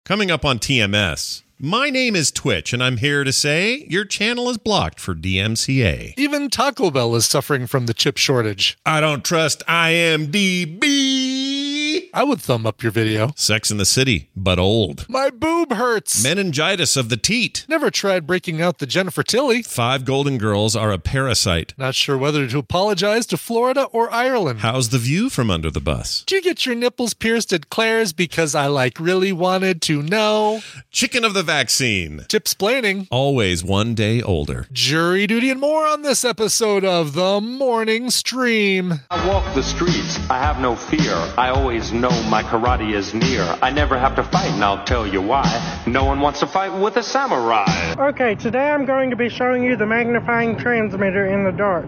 Coming up on TMS, my name is Twitch, and I'm here to say your channel is blocked for DMCA. Even Taco Bell is suffering from the chip shortage. I don't trust IMDb. I would thumb up your video. Sex in the City, but old. My boob hurts. Meningitis of the teat. Never tried breaking out the Jennifer Tilly. 5 Golden Girls are a parasite. Not sure whether to apologize to Florida or Ireland. How's the view from under the bus? Did you get your nipples pierced at Claire's because I really wanted to know? Chicken of the vaccine. Tipsplaining. Always one day older. Jury duty and more on this episode of The Morning Stream. I walk the streets, I have no fear. I always know my karate is near. I never have to fight, and I'll tell you why. No one wants to fight with a samurai. Okay, today I'm going to be showing you the magnifying transmitter in the dark.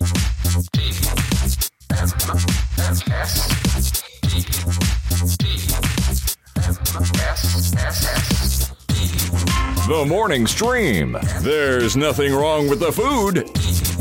The Morning Stream. There's nothing wrong with the food.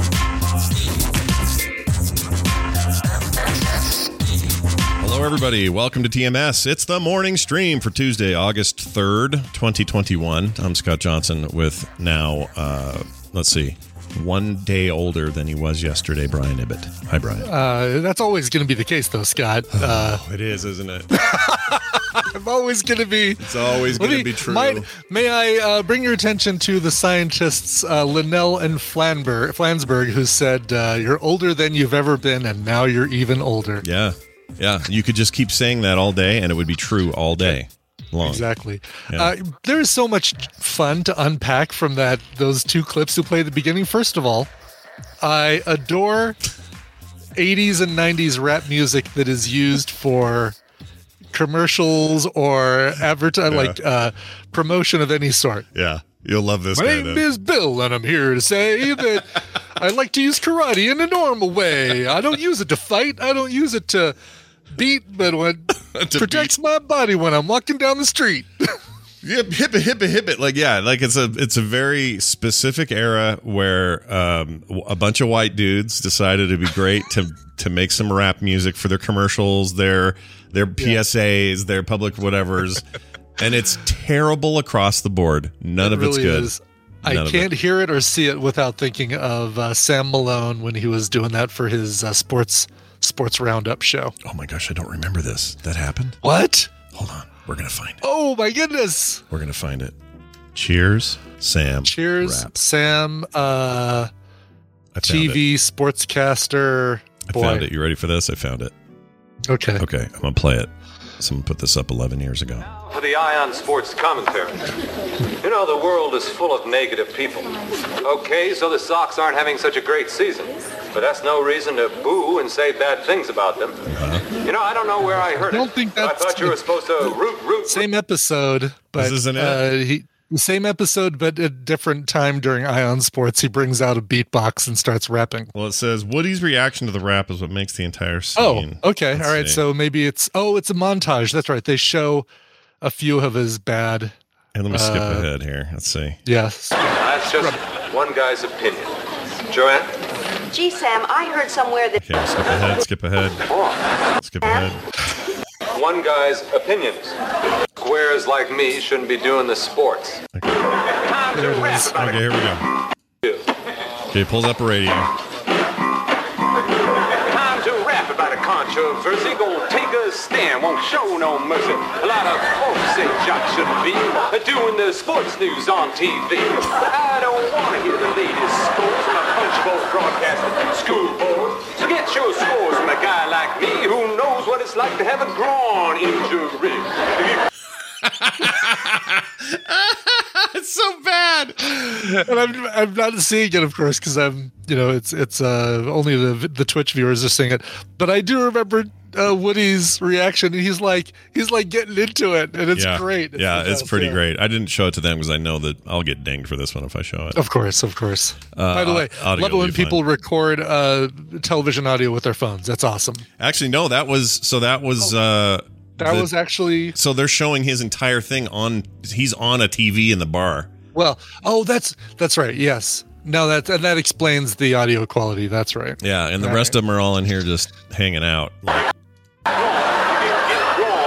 Hello, everybody. Welcome to TMS. It's the Morning Stream for Tuesday, August 3rd, 2021. I'm Scott Johnson with now, one day older than he was yesterday, Brian Ibbett. Hi, Brian. That's always going to be the case, though, Scott. It is, isn't it? I'm always going to be. It's always going to be true. May I bring your attention to the scientists Linnell and Flansburg, who said, you're older than you've ever been, and now you're even older. Yeah. You could just keep saying that all day, and it would be true all day long. Exactly. Yeah. There is so much fun to unpack from those two clips who play at the beginning. First of all, I adore 80s and 90s rap music that is used for commercials or promotion of any sort. Yeah, you'll love this. My name is Bill, and I'm here to say that I like to use karate in a normal way. I don't use it to fight. I don't use it to beat, but it protects my body when I'm walking down the street. Yep, hip it. It's a very specific era where a bunch of white dudes decided it'd be great to make some rap music for their commercials, their PSAs, their public whatevers, and it's terrible across the board. None of it's good. I can't hear it or see it without thinking of Sam Malone when he was doing that for his sports roundup show. Oh my gosh, I don't remember this. That happened? What? Hold on. We're going to find it. Oh my goodness. We're going to find it. Cheers, Sam. Cheers, rap. Sam. TV sportscaster. I found it. You ready for this? I found it. Okay. I'm going to play it. Someone put this up 11 years ago. For the Ion Sports commentary. You know, the world is full of negative people. Okay, so the Sox aren't having such a great season. But that's no reason to boo and say bad things about them. You know, I don't know where I heard it. I don't think that's... I thought you were supposed to root. Same episode, but... This isn't it? Same episode, but at a different time during Ion Sports, he brings out a beatbox and starts rapping. Well, it says, Woody's reaction to the rap is what makes the entire scene. Oh, okay. Let's all right. see. So maybe it's a montage. That's right. They show a few of his bad... And let me skip ahead here. Let's see. Yes. That's just one guy's opinion. Joanne? Gee, Sam, I heard somewhere that... Okay, skip ahead. Skip ahead. One guy's opinions. Squares like me shouldn't be doing the sports. Okay. Time to rap about Okay, here we go. Okay, pulls up a radio. Time to rap about a controversy. Gonna take a stand, won't show no mercy. A lot of folks say Jock shouldn't be doing the sports news on TV. But I don't want to hear the latest scores from a punchbowl broadcasting school board. So get your scores from a guy like me who knows what it's like to have a groin injury. It's so bad. And I'm not seeing it, of course, because it's only the Twitch viewers are seeing it. But I do remember Woody's reaction, and he's like getting into it, and it's great. It's pretty great. I didn't show it to them because I know that I'll get dinged for this one if I show it. Of course. By the way, love it when people record television audio with their phones. That's awesome. Actually, no, that was actually... So they're showing his entire thing he's on a TV in the bar. Well, that's right, yes. No, that explains the audio quality, that's right. Yeah, and the rest of them are all in here just hanging out.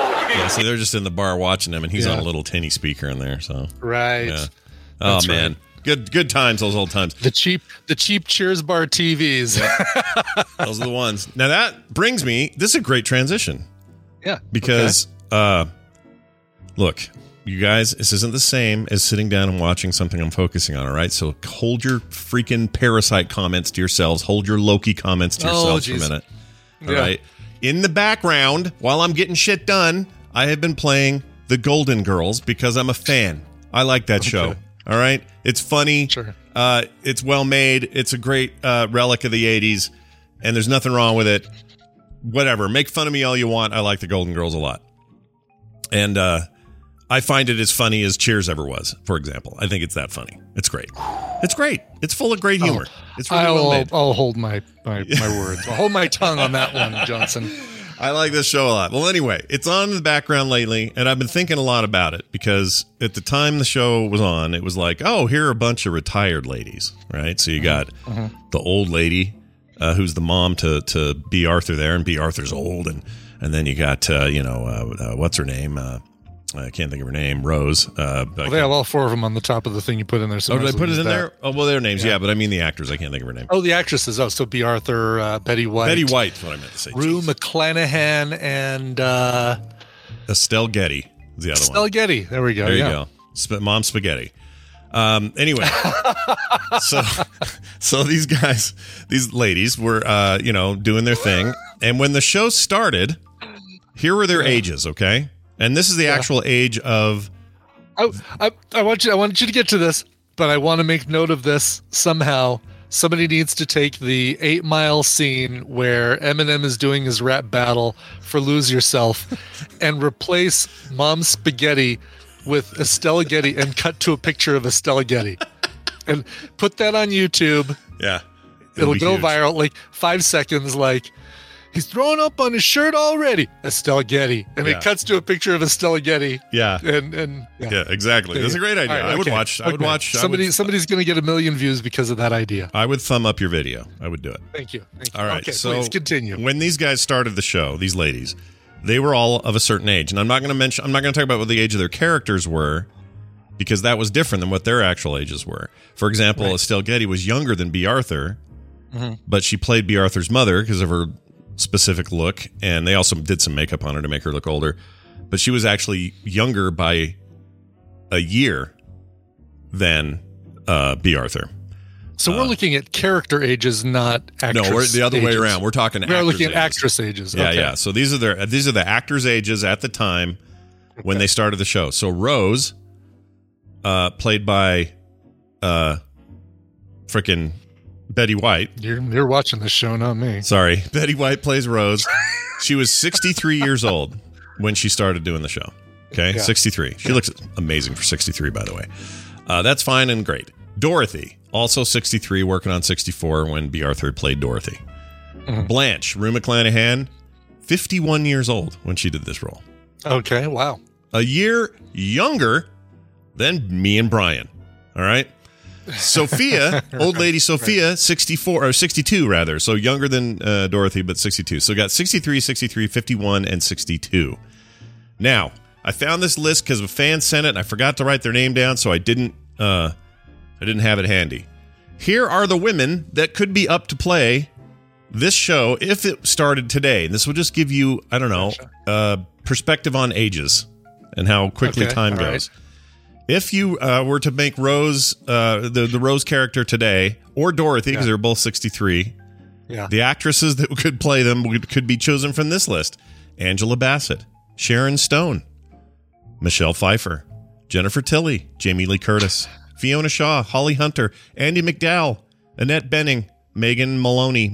So they're just in the bar watching him, and he's on a little tinny speaker in there. So right. Yeah. Oh That's man, good times. Those old times. The cheap Cheers bar TVs. Those are the ones. Now that brings me. This is a great transition. Yeah. Because look, you guys, this isn't the same as sitting down and watching something I'm focusing on. All right, so hold your freaking Parasite comments to yourselves. Hold your Loki comments to yourselves for a minute. All right. In the background, while I'm getting shit done, I have been playing The Golden Girls because I'm a fan. I like that show. All right. It's funny. Sure. It's well made. It's a great relic of the 80s, and there's nothing wrong with it. Whatever. Make fun of me all you want. I like The Golden Girls a lot. And I find it as funny as Cheers ever was, for example. I think it's that funny. It's great. It's great. It's full of great humor. It's really well made. I'll hold my words. I'll hold my tongue on that one, Johnson. I like this show a lot. Well, anyway, it's on in the background lately, and I've been thinking a lot about it because at the time the show was on, it was like, oh, here are a bunch of retired ladies, right? So you got the old lady who's the mom to B. Arthur there, and B. Arthur's old, and then you got, what's her name? I can't think of her name. Rose. Well, they have all four of them on the top of the thing you put in there. So did I put it in there? Oh, well, their names, yeah, but I mean the actors. I can't think of her name. Oh, the actresses. Oh, so B. Arthur, Betty White. Betty White's what I meant to say. Rue McClanahan and Estelle Getty is the other one. Estelle Getty. There we go. There you go. Mom Spaghetti. Anyway, so these guys, these ladies were, doing their thing. And when the show started, here were their ages, okay? And this is the actual age of. I want you to get to this, but I want to make note of this somehow. Somebody needs to take the 8 Mile scene where Eminem is doing his rap battle for Lose Yourself and replace Mom Spaghetti with Estelle Getty and cut to a picture of Estelle Getty and put that on YouTube. Yeah. It'll go viral, like 5 seconds, like, he's throwing up on his shirt already. Estelle Getty. And it cuts to a picture of Estelle Getty. Yeah. And yeah, exactly. That's a great idea. Right, I would watch. Somebody's going to get 1 million views because of that idea. I would thumb up your video. I would do it. Thank you. All right. Okay, so please continue. When these guys started the show, these ladies, they were all of a certain age. And I'm not going to talk about what the age of their characters were because that was different than what their actual ages were. For example, Estelle Getty was younger than B. Arthur, but she played B. Arthur's mother because of her specific look, and they also did some makeup on her to make her look older, but she was actually younger by a year than B. Arthur. So we're looking at character ages, not actress. No, we're the other way around. We're talking. We're looking at actress ages. Yeah, okay. yeah. So these are the actors' ages at the time when they started the show. So Rose, played by, frickin' Betty White. You're watching this show, not me. Sorry. Betty White plays Rose. She was 63 years old when she started doing the show. Okay? Yeah. 63. She looks amazing for 63, by the way. That's fine and great. Dorothy, also 63, working on 64 when B. Arthur played Dorothy. Blanche, Rue McClanahan, 51 years old when she did this role. Okay, wow. A year younger than me and Brian. All right? Sophia, old lady Sophia, 64 or 62 rather, so younger than Dorothy, but 62. So got 63, 63, 51, and 62. Now, I found this list because a fan sent it, and I forgot to write their name down, so I didn't have it handy. Here are the women that could be up to play this show if it started today. This will just give you, I don't know, perspective on ages and how quickly time goes. Right. If you were to make Rose, the Rose character today, or Dorothy, because they're both 63, the actresses that could play them could be chosen from this list. Angela Bassett, Sharon Stone, Michelle Pfeiffer, Jennifer Tilly, Jamie Lee Curtis, Fiona Shaw, Holly Hunter, Andie MacDowell, Annette Bening, Megan Mullally,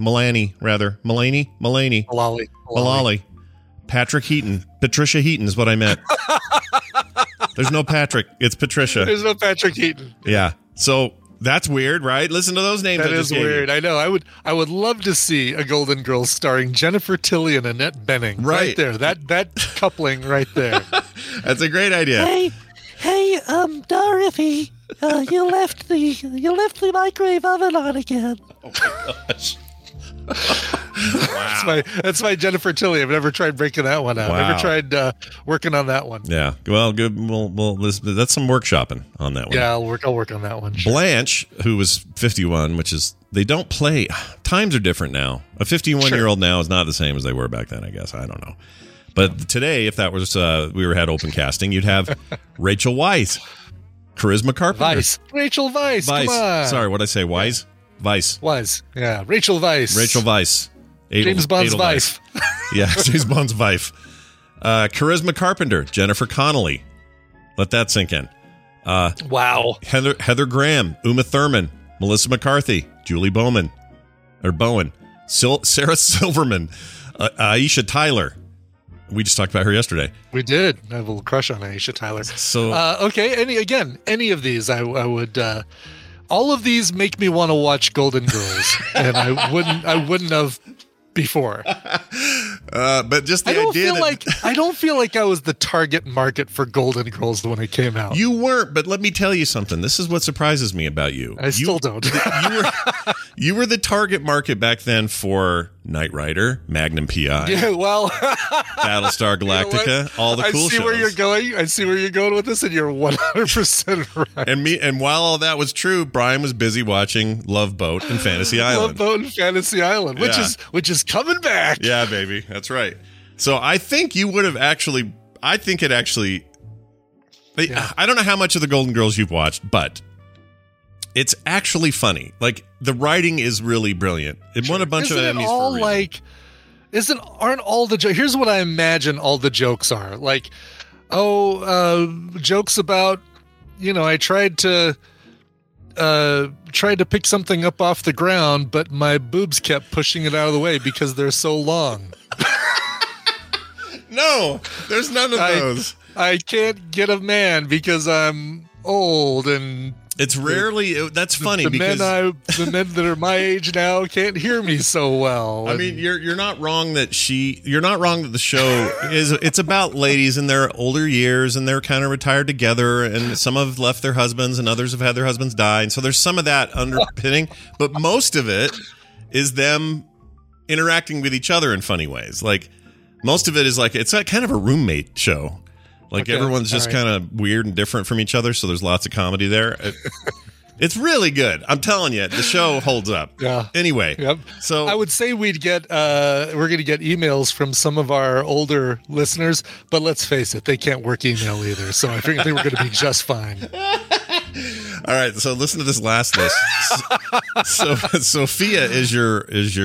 Patrick Heaton, Patricia Heaton is what I meant. There's no Patrick. It's Patricia. There's no Patrick Heaton. Yeah. So that's weird, right? Listen to those names. That is weird. I know. I would love to see a Golden Girls starring Jennifer Tilly and Annette Bening. Right there. That coupling right there. That's a great idea. Hey, Dorothy, you left the microwave oven on again. Oh my gosh. That's my Jennifer Tilly. I've never tried breaking that one out. Wow. Never tried working on that one. Yeah. Well, good. That's some workshopping on that one. Yeah, I'll work on that one. Sure. Blanche, who was 51, which is they don't play. Times are different now. A 51-year-old now is not the same as they were back then. I guess I don't know. But today, if that was had open casting, you'd have Rachel Weisz, Charisma Carpenter, Rachel Weisz. Come on. Sorry, what did I say? Weisz. Weisz. Yeah, Rachel Weisz. James Bond's wife. Yeah, James Bond's wife. Charisma Carpenter, Jennifer Connelly. Let that sink in. Wow. Heather Graham, Uma Thurman, Melissa McCarthy, Julie Bowen, Sarah Silverman, Aisha Tyler. We just talked about her yesterday. We did. I have a little crush on Aisha Tyler. So okay, any of these, I would. All of these make me want to watch Golden Girls, and I wouldn't have before. But just the idea I don't feel like I was the target market for Golden Girls when it came out. You weren't, but let me tell you something. This is what surprises me about you. I still don't. you were the target market back then for Knight Rider, Magnum PI. Yeah, well, Battlestar Galactica, all the cool shows. I see where you're going with this, and you're 100% right. And while all that was true, Brian was busy watching Love Boat and Fantasy Island. Love Boat and Fantasy Island, which is coming back. Yeah, baby, that's right. So I think you would have actually. I think it actually. Yeah. I don't know how much of the Golden Girls you've watched, but it's actually funny. Like the writing is really brilliant. It won a bunch of Emmys for a reason. Aren't all the jokes? Here's what I imagine all the jokes are like. Jokes about, I tried to pick something up off the ground, but my boobs kept pushing it out of the way because they're so long. No, there's none of those. I can't get a man because I'm old, and it's rarely. That's funny because the men that are my age now can't hear me so well. I mean, you're not wrong that the show it's about ladies in their older years, and they're kind of retired together, and some have left their husbands, and others have had their husbands die, and so there's some of that underpinning, but most of it is them interacting with each other in funny ways. Like most of it is like it's kind of a roommate show. Like everyone's just kind of weird and different from each other, so there's lots of comedy there. It's really good. I'm telling you, the show holds up. Yeah. Anyway, so I would say we're going to get emails from some of our older listeners, but let's face it, they can't work email either. So I think we're going to be just fine. All right, so listen to this last list. So Sophia is your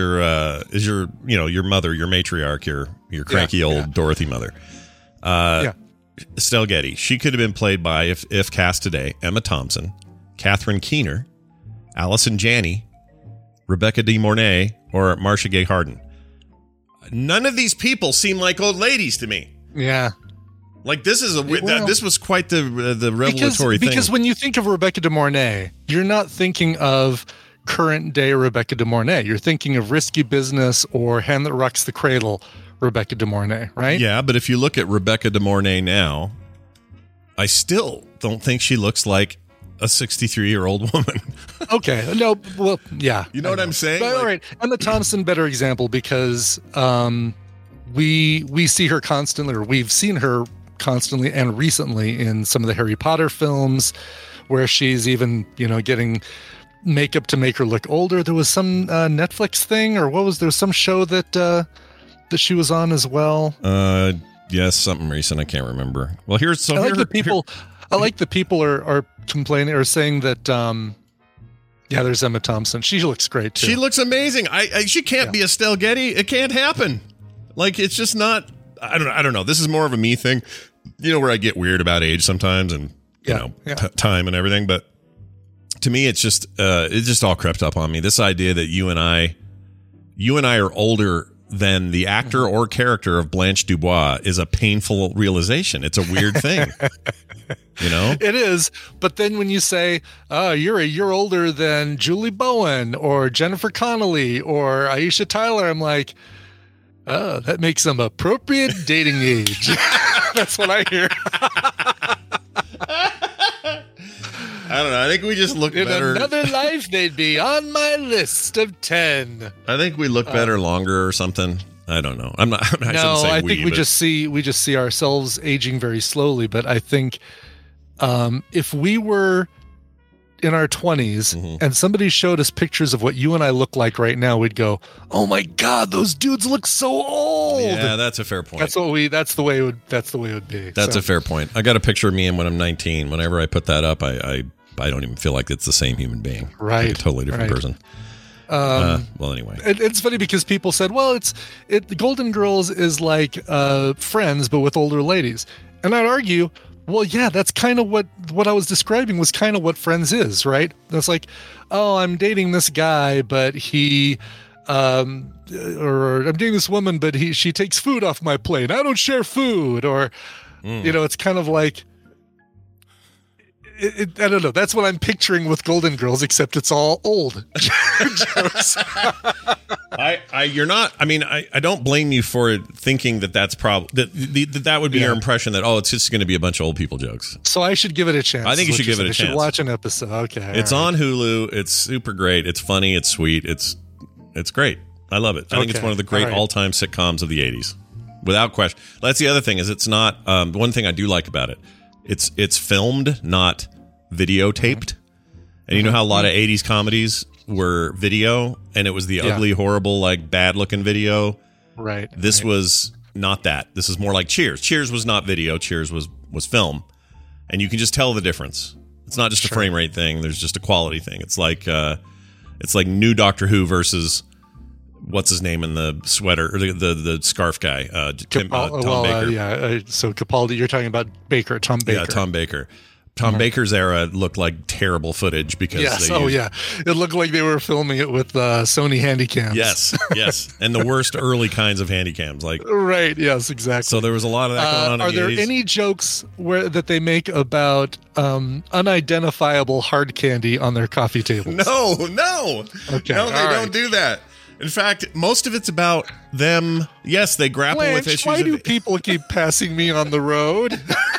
your mother, your matriarch, your cranky old Dorothy mother. Estelle Getty. She could have been played by, if cast today, Emma Thompson, Catherine Keener, Allison Janney, Rebecca De Mornay, or Marcia Gay Harden. None of these people seem like old ladies to me. Yeah. Like this is this was quite the revelatory thing. Because when you think of Rebecca De Mornay, you're not thinking of current day Rebecca De Mornay. You're thinking of Risky Business or Hand That Rocks the Cradle Rebecca De Mornay, right? Yeah, but if you look at Rebecca De Mornay now, I still don't think she looks like a 63-year-old woman. Okay. No, well, yeah. You know what I'm saying? But, all right. Emma Thompson, better example, because we see her constantly, or we've seen her constantly and recently in some of the Harry Potter films where she's even, getting makeup to make her look older. There was some Netflix thing, or there was some show that she was on as well. Yes, something recent. I can't remember. Well, I like the people are complaining or saying that. There's Emma Thompson. She looks great too. She looks amazing. She can't be Estelle Getty. It can't happen. Like it's just not. I don't know. This is more of a me thing. Where I get weird about age sometimes, and time and everything. But to me, it just all crept up on me. This idea that you and I are older than the actor or character of Blanche Dubois is a painful realization. It's a weird thing. It is. But then when you say, you're a year older than Julie Bowen or Jennifer Connelly or Aisha Tyler, I'm like, that makes them appropriate dating age. That's what I hear. I don't know. think we just look In better. another life, they'd be on my list of 10. I think we look better longer or something. I don't know. I shouldn't say I think we but- just see ourselves aging very slowly. But I think if we were in our 20s and somebody showed us pictures of what you and I look like right now, we'd go, "Oh my God, those dudes look so old." Yeah, that's a fair point. That's the way it would be. That's a fair point. I got a picture of me and when I'm 19. Whenever I put that up, I don't even feel like it's the same human being. Right. Like a totally different Right. person. Well, anyway. It's funny because people said, "Well, the Golden Girls is like Friends, but with older ladies," and I'd argue, well, yeah, that's kind of what I was describing was kind of what Friends is, right? That's like, oh, I'm dating this guy, but he, or I'm dating this woman, but she takes food off my plate. I don't share food, or it's kind of like. I don't know. That's what I'm picturing with Golden Girls, except it's all old jokes. You're not. I mean, I don't blame you for thinking that's that would be your impression that it's just going to be a bunch of old people jokes. So I should give it a chance. I think you should give it a I chance. should watch an episode. Okay, It's on Hulu. It's super great. It's funny. It's sweet. It's great. I love it. I think it's one of the great all-time sitcoms of the 80s, without question. That's the other thing is it's not. One thing I do like about it. It's filmed, not videotaped. And you know how a lot of 80s comedies were video and it was the ugly, horrible, like bad-looking video? Right. This was not that. This is more like Cheers. Cheers was not video. Cheers was film. And you can just tell the difference. It's not just a frame rate thing. There's just a quality thing. It's like new Doctor Who versus what's his name in the sweater or the scarf guy, Tom Baker. So Capaldi, you're talking about Tom Baker. Yeah, Tom Baker. Tom Baker's era looked like terrible footage because it looked like they were filming it with Sony Handycams. Yes, and the worst early kinds of Handycams, like right. Yes, exactly. So there was a lot of that going on. Are there any jokes that they make about unidentifiable hard candy on their coffee tables? No. Okay, no, they don't do that. In fact, most of it's about them. Yes, they grapple with issues. Why do people keep passing me on the road?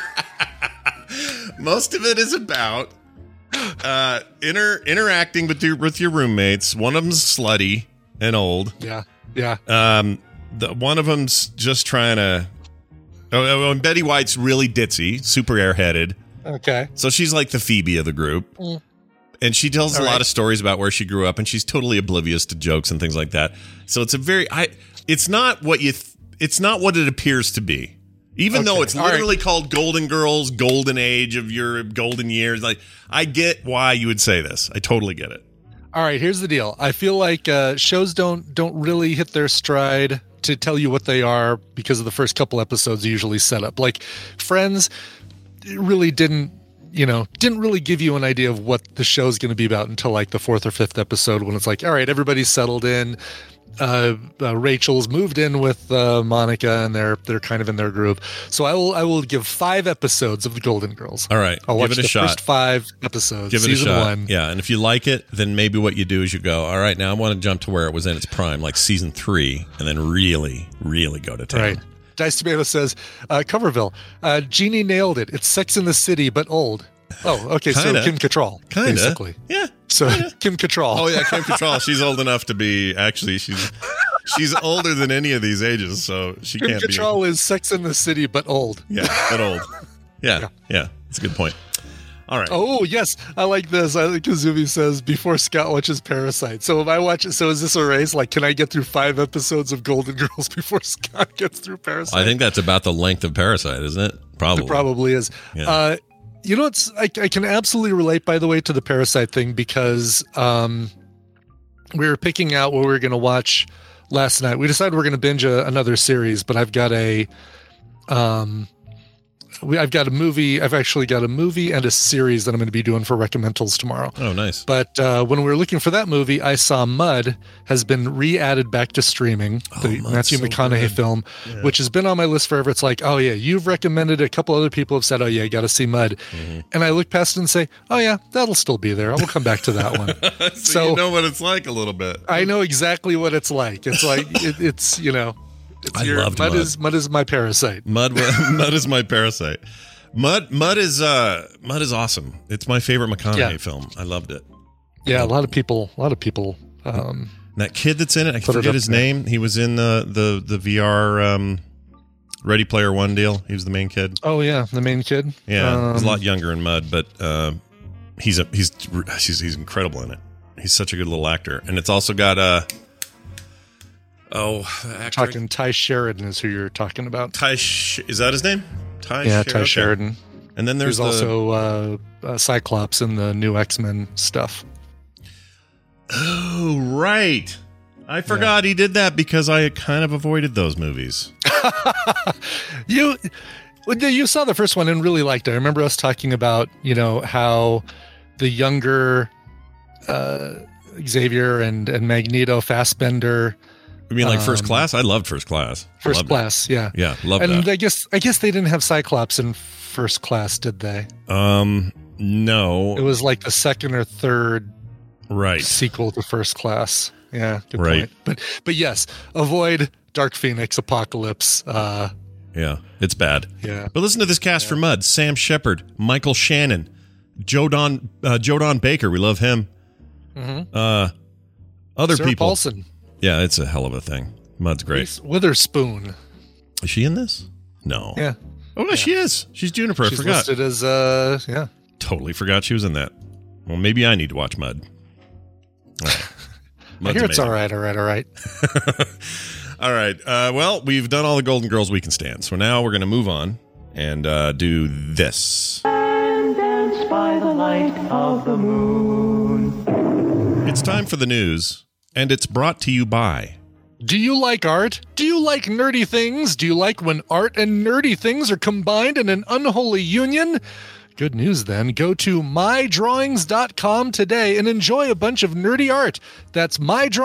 Most of it is about interacting with your roommates. One of them's slutty and old. Yeah. One of them's just trying to. And Betty White's really ditzy, super airheaded. Okay. So she's like the Phoebe of the group. And she tells a lot of stories about where she grew up, and she's totally oblivious to jokes and things like that. So it's it's not what it's not what it appears to be. Even though it's literally called Golden Girls, golden age of your golden years. Like, I get why you would say this. I totally get it. All right, here's the deal. I feel like shows don't really hit their stride to tell you what they are because of the first couple episodes usually set up. Like Friends really didn't really give you an idea of what the show's going to be about until like the fourth or fifth episode when it's like, all right, everybody's settled in. Rachel's moved in with Monica, and they're kind of in their groove. So I will give 5 episodes of the Golden Girls. All right, I'll watch give it a the shot. first 5 episodes. Give it season a shot. 1. Yeah, and if you like it, then maybe what you do is you go, all right, now I want to jump to where it was in its prime, like season 3, and then really, really go to town. Right. Dice Tomato says, Coverville, Jeannie nailed it. It's Sex in the City, but old. Oh, okay. Kinda. So Kim Cattrall, basically. Yeah. So Kim Cattrall. Oh yeah, Kim Cattrall. She's old enough to be she's older than any of these ages, so she Kim can't be. Kim Cattrall is Sex in the City, but old. Yeah, but old. Yeah. That's a good point. All right. Oh yes, I like this. I think Kazumi says before Scott watches Parasite. So if I watch it, so is this a race? Like, can I get through 5 episodes of Golden Girls before Scott gets through Parasite? I think that's about the length of Parasite, isn't it? Probably. It probably is. Yeah. I can absolutely relate, by the way, to the Parasite thing because we were picking out what we were going to watch last night. We decided we're going to binge another series, but I've got a movie. I've actually got a movie and a series that I'm going to be doing for recommendals tomorrow. Oh, nice. But when we were looking for that movie, I saw Mud has been re-added back to streaming, the Matthew McConaughey film, which has been on my list forever. It's like, oh yeah, you've recommended it. A couple other people have said, oh yeah, you got to see Mud. Mm-hmm. And I look past it and say, oh yeah, that'll still be there. I will come back to that one. so you know what it's like a little bit. I know exactly what it's like. It's like, I loved Mud. Mud is my Parasite. Mud is my Parasite. Mud is awesome. It's my favorite McConaughey film. I loved it. Yeah, a lot of people. That kid that's in it, I forget his name. He was in the VR Ready Player One deal. He was the main kid. Oh yeah, the main kid. Yeah, he's a lot younger in Mud, but he's incredible in it. He's such a good little actor, and it's also got talking Ty Sheridan is who you're talking about. Is that his name? Ty Sheridan. And then there's also Cyclops in the new X-Men stuff. Oh, right. I forgot he did that because I kind of avoided those movies. You saw the first one and really liked it. I remember us talking about, how the younger Xavier and Magneto, Fassbender. You mean like First Class? I loved First Class. First Class, yeah. Yeah, loved that. And I guess they didn't have Cyclops in First Class, did they? No. It was like the second or third sequel to First Class. Yeah, good point. But yes, avoid Dark Phoenix, Apocalypse. Yeah, it's bad. Yeah. But listen to this cast for Mud. Sam Shepard, Michael Shannon, Joe Don Baker. We love him. Mm-hmm. Other Sarah people. Paulson. Yeah, it's a hell of a thing. Mud's great. Reese Witherspoon. Is she in this? No. Yeah. Oh, yeah. She is. She's Juniper. She's I forgot. listed as, yeah. Totally forgot she was in that. Well, maybe I need to watch Mud. All right. I hear it's all right. All right. Well, we've done all the Golden Girls we can stand. So now we're going to move on and do this. And dance by the light of the moon. It's time for the news, and it's brought to you by... Do you like art? Do you like nerdy things? Do you like when art and nerdy things are combined in an unholy union? Good news then. Go to mydrawings.com today and enjoy a bunch of nerdy art. That's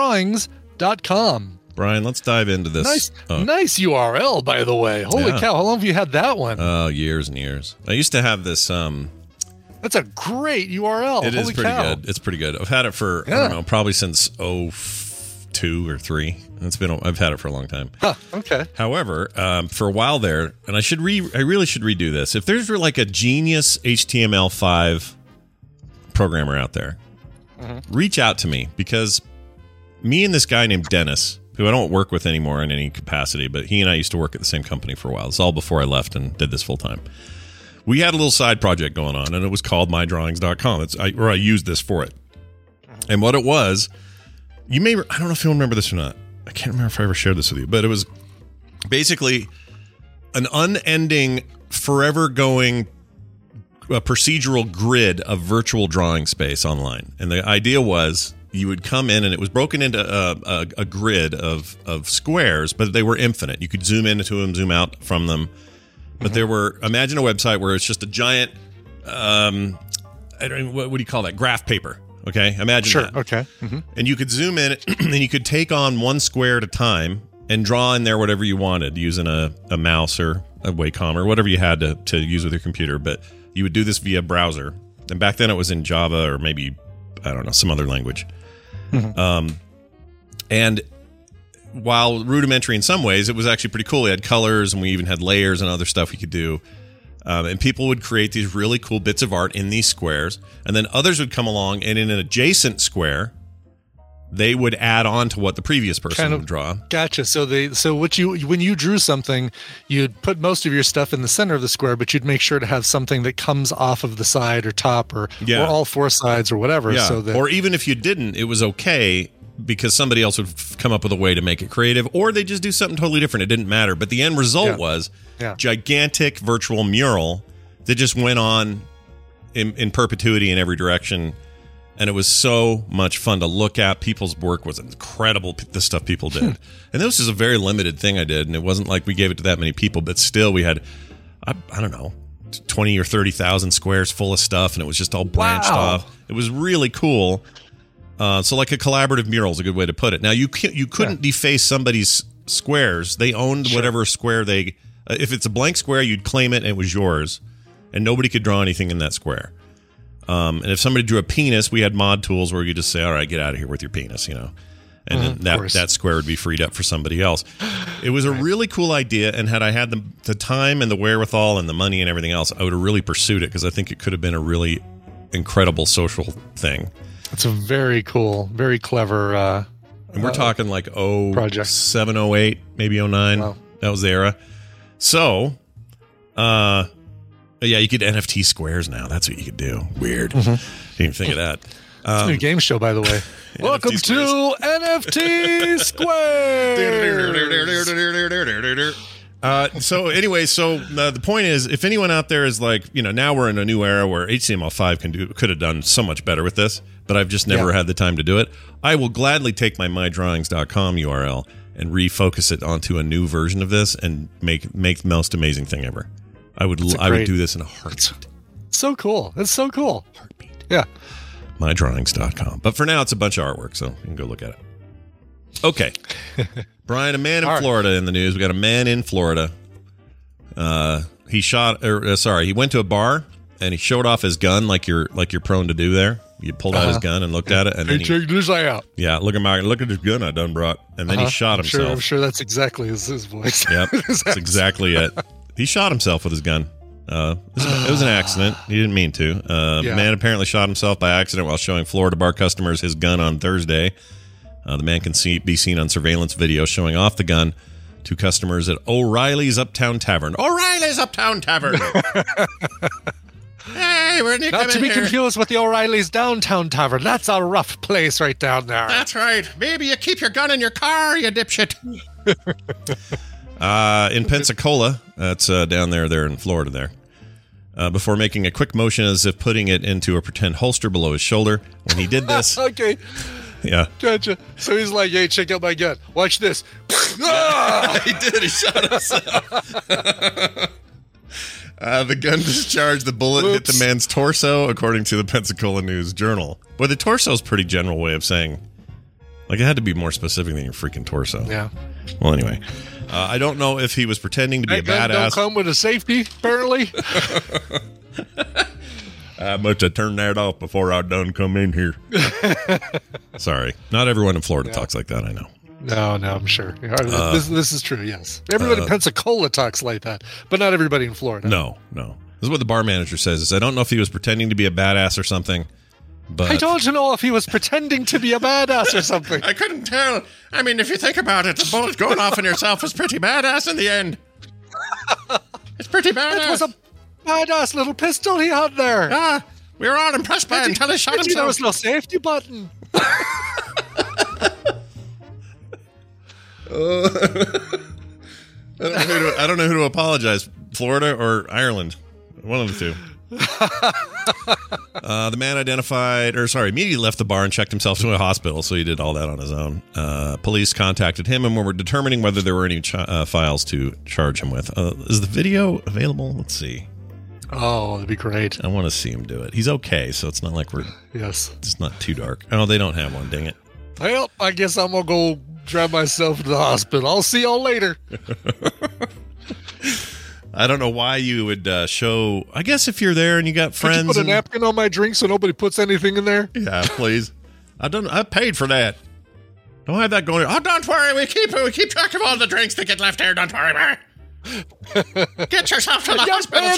mydrawings.com. Brian, let's dive into this. Nice URL, by the way. Holy cow, how long have you had that one? Oh, years and years. I used to have this... That's a great URL. It is pretty good. It's pretty good. I've had it for, I don't know, probably since 2002 or 3. I've had it for a long time. Huh, okay. However, for a while there, and I really should redo this. If there's like a genius HTML5 programmer out there, reach out to me, because me and this guy named Dennis, who I don't work with anymore in any capacity, but he and I used to work at the same company for a while. It's all before I left and did this full time. We had a little side project going on, and it was called mydrawings.com. I used this for it. And what it was, I don't know if you'll remember this or not. I can't remember if I ever shared this with you, but it was basically an unending, forever going procedural grid of virtual drawing space online. And the idea was you would come in, and it was broken into a grid of squares, but they were infinite. You could zoom into them, zoom out from them. But there were, imagine a website where it's just a giant, what do you call that? Graph paper. Okay. Imagine that. Okay. Mm-hmm. And you could zoom in and you could take on one square at a time and draw in there whatever you wanted using a mouse or a Wacom or whatever you had to use with your computer. But you would do this via browser. And back then it was in Java or maybe, I don't know, some other language. Mm-hmm. And while rudimentary in some ways, it was actually pretty cool. We had colors, and we even had layers and other stuff we could do. And people would create these really cool bits of art in these squares, and then others would come along, and in an adjacent square, they would add on to what the previous person would draw. Gotcha. So when you drew something, you'd put most of your stuff in the center of the square, but you'd make sure to have something that comes off of the side or top or all four sides or whatever. Yeah. So that, or even if you didn't, it was okay, because somebody else would come up with a way to make it creative, or they just do something totally different. It didn't matter. But the end result was gigantic virtual mural that just went on in perpetuity in every direction. And it was so much fun to look at. People's work was incredible, the stuff people did. And this is a very limited thing I did. And it wasn't like we gave it to that many people, but still we had, I don't know, 20 or 30,000 squares full of stuff. And it was just all branched off. It was really cool. So like a collaborative mural is a good way to put it. Now, you couldn't deface somebody's squares. They owned whatever square they... if it's a blank square, you'd claim it and it was yours. And nobody could draw anything in that square. And if somebody drew a penis, we had mod tools where you just say, all right, get out of here with your penis, And then that square would be freed up for somebody else. It was a really cool idea, and had I had the time and the wherewithal and the money and everything else, I would have really pursued it because I think it could have been a really incredible social thing. It's a very cool, very clever and we're talking like project. 07, 08, maybe 09. Wow. That was the era. So, yeah, you could NFT squares now. That's what you could do. Weird. Didn't even think of that. It's a new game show, by the way. Welcome to NFT Squares. So anyway, the point is, if anyone out there is like, now we're in a new era where HTML5 could have done so much better with this, but I've just never had the time to do it. I will gladly take my mydrawings.com URL and refocus it onto a new version of this and make the most amazing thing ever. I would do this in a heartbeat. So cool. That's so cool. Heartbeat. Yeah. mydrawings.com. But for now, it's a bunch of artwork, so you can go look at it. Okay. Brian, a man in Florida in the news. We got a man in Florida. He went to a bar and he showed off his gun like you're prone to do there. You pulled out his gun and looked at it, and then check this out. Yeah, look at this gun I done brought, and then he shot himself. I'm sure that's exactly his voice. Yep, that's exactly it. He shot himself with his gun. It was an accident. He didn't mean to. Man apparently shot himself by accident while showing Florida bar customers his gun on Thursday. The man can be seen on surveillance video showing off the gun to customers at O'Reilly's Uptown Tavern. O'Reilly's Uptown Tavern! Hey, not to be confused with the O'Reilly's Downtown Tavern. That's a rough place right down there. That's right. Maybe you keep your gun in your car, you dipshit. In Pensacola, that's down there in Florida there. Before making a quick motion as if putting it into a pretend holster below his shoulder. When he did this... Okay. Yeah. Gotcha. So he's like, hey, check out my gun. Watch this. He did. He shot himself. The gun discharged. The bullet hit the man's torso, according to the Pensacola News-Journal. Boy, the torso is a pretty general way of saying... Like, it had to be more specific than your freaking torso. Yeah. Well, anyway. I don't know if he was pretending to be a badass. Don't come with a safety, apparently. I must have turned that off before I done come in here. Sorry. Not everyone in Florida talks like that, I know. No, I'm sure. This is true, yes. Everybody in Pensacola talks like that, but not everybody in Florida. No. This is what the bar manager says. I don't know if he was pretending to be a badass or something, but... I don't know if he was pretending to be a badass or something. I couldn't tell. I mean, if you think about it, the bullet going off in yourself is pretty badass in the end. It's pretty badass. It was a badass little pistol he had there. Ah, we were all impressed by it until he shot himself. There was no safety button. I don't know who to apologize, Florida or Ireland. One of the two. The man immediately left the bar and checked himself to a hospital, so he did all that on his own. Police contacted him and were determining whether there were any files to charge him with. Is the video available? Let's see. Oh, that'd be great. I want to see him do it. He's okay, so it's not like it's not too dark. Oh, they don't have one, dang it. Well, I guess I'm going to go drive myself to the hospital. I'll see y'all later. I don't know why you would show... I guess if you're there and you got friends... Could you put a napkin on my drink so nobody puts anything in there? Yeah, please. I paid for that. Don't have that going... Oh, don't worry. We keep track of all the drinks that get left here. Don't worry about it. Get yourself to the hospital,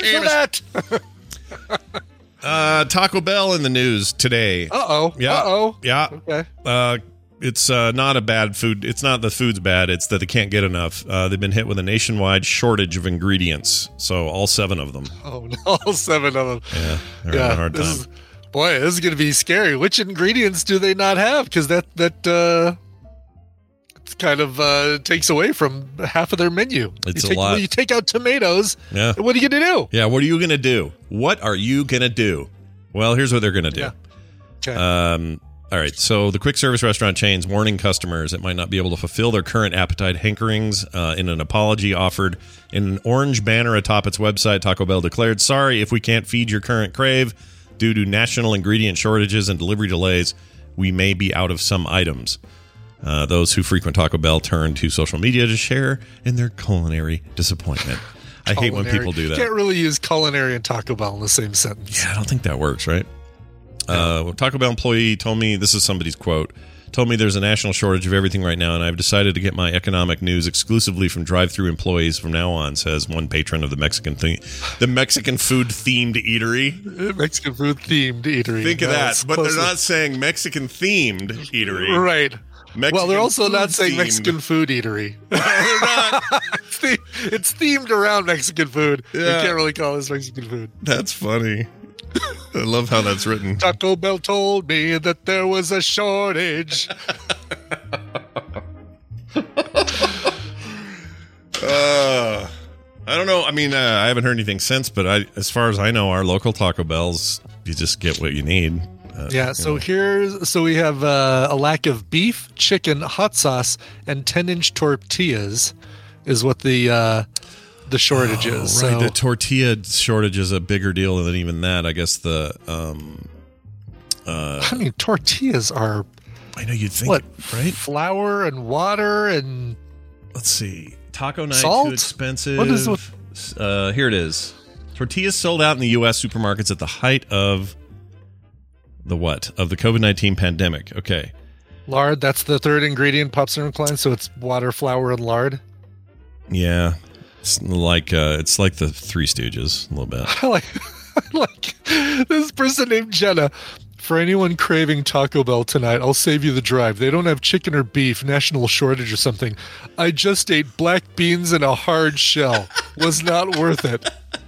James. Taco Bell in the news today. Uh-oh. Yeah. Uh-oh. Yeah. Okay. It's not a bad food. It's not the food's bad. It's that they can't get enough. They've been hit with a nationwide shortage of ingredients. So all 7 of them. Oh, no, all 7 of them. Yeah. They're having a hard time. This is going to be scary. Which ingredients do they not have? Because that kind of takes away from half of their menu. It's a lot. You take out tomatoes. Yeah. What are you going to do? Yeah. What are you going to do? What are you going to do? Well, here's what they're going to do. Yeah. Okay. All right, so the quick service restaurant chains warning customers it might not be able to fulfill their current appetite hankerings. In an apology offered in an orange banner atop its website, Taco Bell declared, "Sorry if we can't feed your current crave. Due to national ingredient shortages and delivery delays, we may be out of some items." Those who frequent Taco Bell turn to social media to share in their culinary disappointment. I hate when people do that. You can't really use culinary and Taco Bell in the same sentence. Yeah, I don't think that works, right? Taco Bell employee told me, this is somebody's quote, told me there's a national shortage of everything right now, and I've decided to get my economic news exclusively from drive-thru employees from now on, says one patron of the Mexican food themed eatery. Mexican food themed eatery. Think of that, but they're not saying Mexican themed eatery, right? Well, they're also not saying themed. Mexican food eatery. They're not. It's themed around Mexican food. Yeah. You can't really call this Mexican food. That's funny. I love how that's written. Taco Bell told me that there was a shortage. I don't know. I mean, I haven't heard anything since, but as far as I know, our local Taco Bells, you just get what you need. Yeah, so we have a lack of beef, chicken, hot sauce, and 10-inch tortillas is what the shortage is. Right, So, the tortilla shortage is a bigger deal than even that. I guess I mean, tortillas are I know you'd think what, right? Flour and water and Let's see. Taco night salt? too expensive. What is here it is. Tortillas sold out in the U.S. supermarkets at the height of the what? Of the COVID-19 pandemic. Okay. lard. That's the third ingredient, Pop Cinnamon Klein. So it's water, flour, and lard. Yeah. It's like the Three Stooges a little bit. I like this person named Jenna. For anyone craving Taco Bell tonight, I'll save you the drive. They don't have chicken or beef, national shortage or something. I just ate black beans in a hard shell. Was not worth it.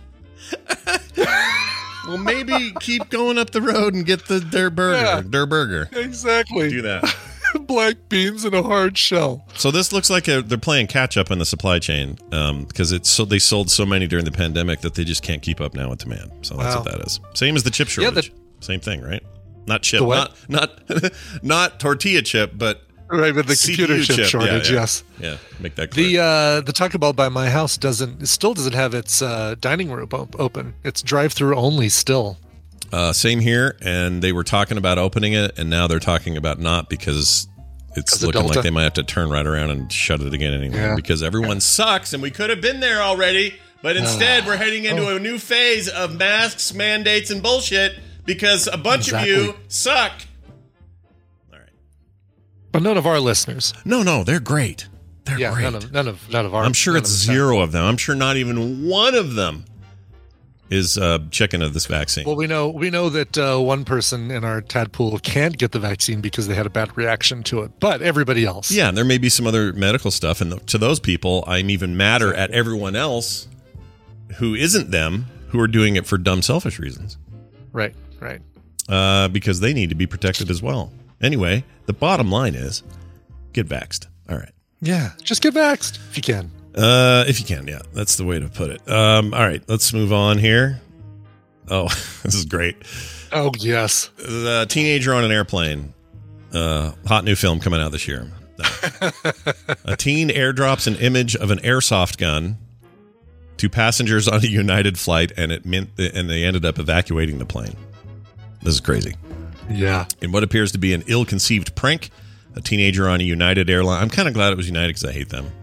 Well, maybe keep going up the road and get their burger. Yeah. Their burger. Exactly. Do that. Black beans in a hard shell. So this looks like they're playing catch up in the supply chain because they sold so many during the pandemic that they just can't keep up now with demand. So that's what that is. Same as the chip shortage. Same thing, right? Not chip, not tortilla chip, but right, but the computer CPU chip shortage. Yeah. Yes. Yeah, make that clear. The Taco Bell by my house still doesn't have its dining room open. It's drive-through only still. Same here, and they were talking about opening it, and now they're talking about not because it's looking like they might have to turn right around and shut it again anyway because everyone sucks, and we could have been there already, but instead we're heading into a new phase of masks, mandates, and bullshit because a bunch of you suck. All right, but none of our listeners. No, they're great. They're great. None of our. I'm sure it's zero of them. I'm sure not even one of them is checking of this vaccine. Well, we know that one person in our tadpool can't get the vaccine because they had a bad reaction to it, but everybody else. Yeah, and there may be some other medical stuff, and to those people, I'm even madder at everyone else who isn't them, who are doing it for dumb, selfish reasons. Right. Because they need to be protected as well. Anyway, the bottom line is, get vaxxed. All right. Yeah, just get vaxxed if you can. If you can, yeah, that's the way to put it. All right, let's move on here. Oh, this is great. Oh, yes. The Teenager on an Airplane. Hot new film coming out this year. A teen airdrops an image of an airsoft gun to passengers on a United flight, and they ended up evacuating the plane. This is crazy. Yeah. In what appears to be an ill-conceived prank, a teenager on a United airline. I'm kind of glad it was United because I hate them.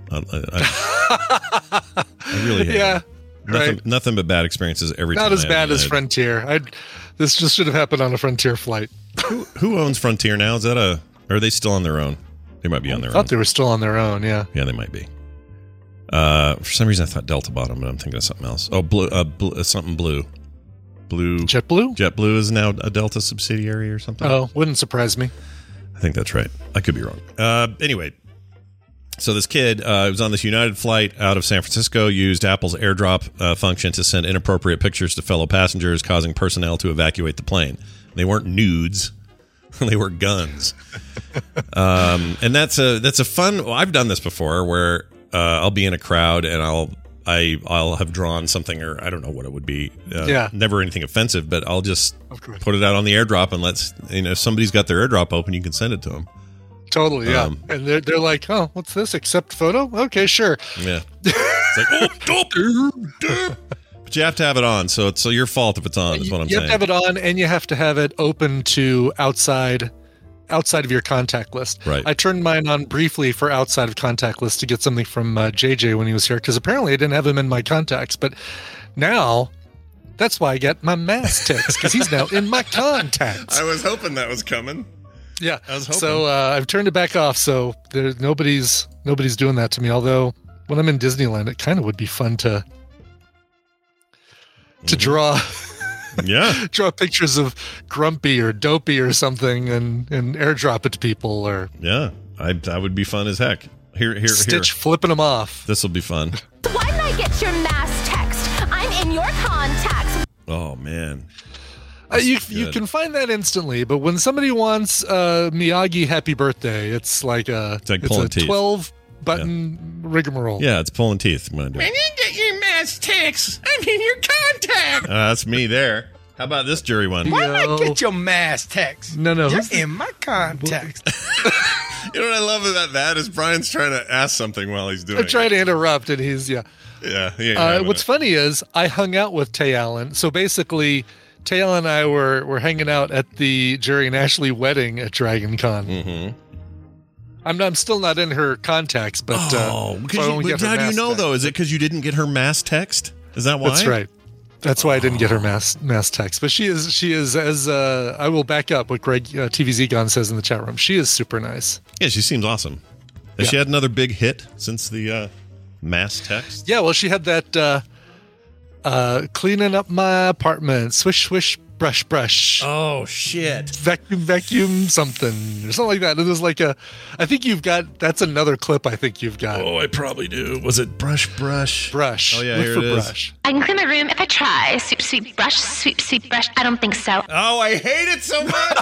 I really hate them. Nothing but bad experiences every time. Not as bad as Frontier. This just should have happened on a Frontier flight. Who owns Frontier now? Or are they still on their own? They might be on their own. I thought they were still on their own, yeah. Yeah, they might be. For some reason, I thought Delta bought them, but I'm thinking of something else. Oh, something blue. JetBlue? JetBlue is now a Delta subsidiary or something. Oh, wouldn't surprise me. I think that's right. I could be wrong. Anyway, so this kid was on this United flight out of San Francisco, used Apple's AirDrop function to send inappropriate pictures to fellow passengers, causing personnel to evacuate the plane. They weren't nudes. They were guns. And that's a fun... Well, I've done this before where I'll be in a crowd and I'll have drawn something, or I don't know what it would be. Never anything offensive, but I'll just put it out on the AirDrop and if somebody's got their AirDrop open, you can send it to them. Totally, yeah. And they're like, oh, what's this? Accept photo? Okay, sure. Yeah. It's like, but you have to have it on, so it's your fault if it's on, is what I'm saying. You have to have it on, and you have to have it open to outside of your contact list. Right. I turned mine on briefly for outside of contact list to get something from JJ when he was here, because apparently I didn't have him in my contacts. But now, that's why I get my mass text, because he's now in my contacts. I was hoping that was coming. Yeah. I was hoping. So I've turned it back off. So nobody's doing that to me. Although when I'm in Disneyland, it kind of would be fun to draw. Yeah. Draw pictures of Grumpy or Dopey or something and airdrop it to people, or that would be fun as heck. Here, Stitch flipping them off. This will be fun. Why didn't I get your mass text? I'm in your contacts. Oh man. You can find that instantly, but when somebody wants Miyagi happy birthday, it's like a 12 button rigmarole. Yeah, it's pulling teeth. When I do it. I didn't get your mass text. I'm in your contact. That's me there. How about this jury one? Why did I get your mass text? No. You're in my contacts. You know what I love about that is Brian's trying to ask something while he's doing I'm trying to interrupt, and he's what's funny is I hung out with Tay Allen. So basically, Tay Allen and I were hanging out at the Jerry and Ashley wedding at Dragon Con. Mm-hmm. I'm still not in her contacts, but how do you know though? Is it because you didn't get her mass text? Is that why? That's right. That's why I didn't get her mass text. But she is as I will back up what Greg TVZ Gon says in the chat room. She is super nice. Yeah, she seems awesome. Has she had another big hit since the mass text? Yeah, well, she had that cleaning up my apartment, swish swish brush brush. Oh shit! Vacuum something or something like that. It was like I think you've got. That's another clip. I think you've got. Oh, I probably do. Was it brush? Oh yeah, look here for it is. Brush. I can clean my room if I try. Sweep, sweep, brush, sweep, sweep, brush. I don't think so. Oh, I hate it so much.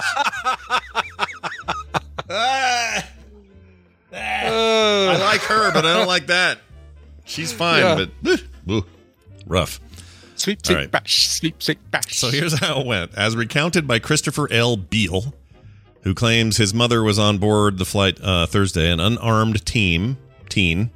I like her, but I don't like that. She's fine, but rough. Sweep, sweep, brush, sweep, sweep, brush. So here's how it went. As recounted by Christopher L. Beal, who claims his mother was on board the flight Thursday, an unarmed team of teens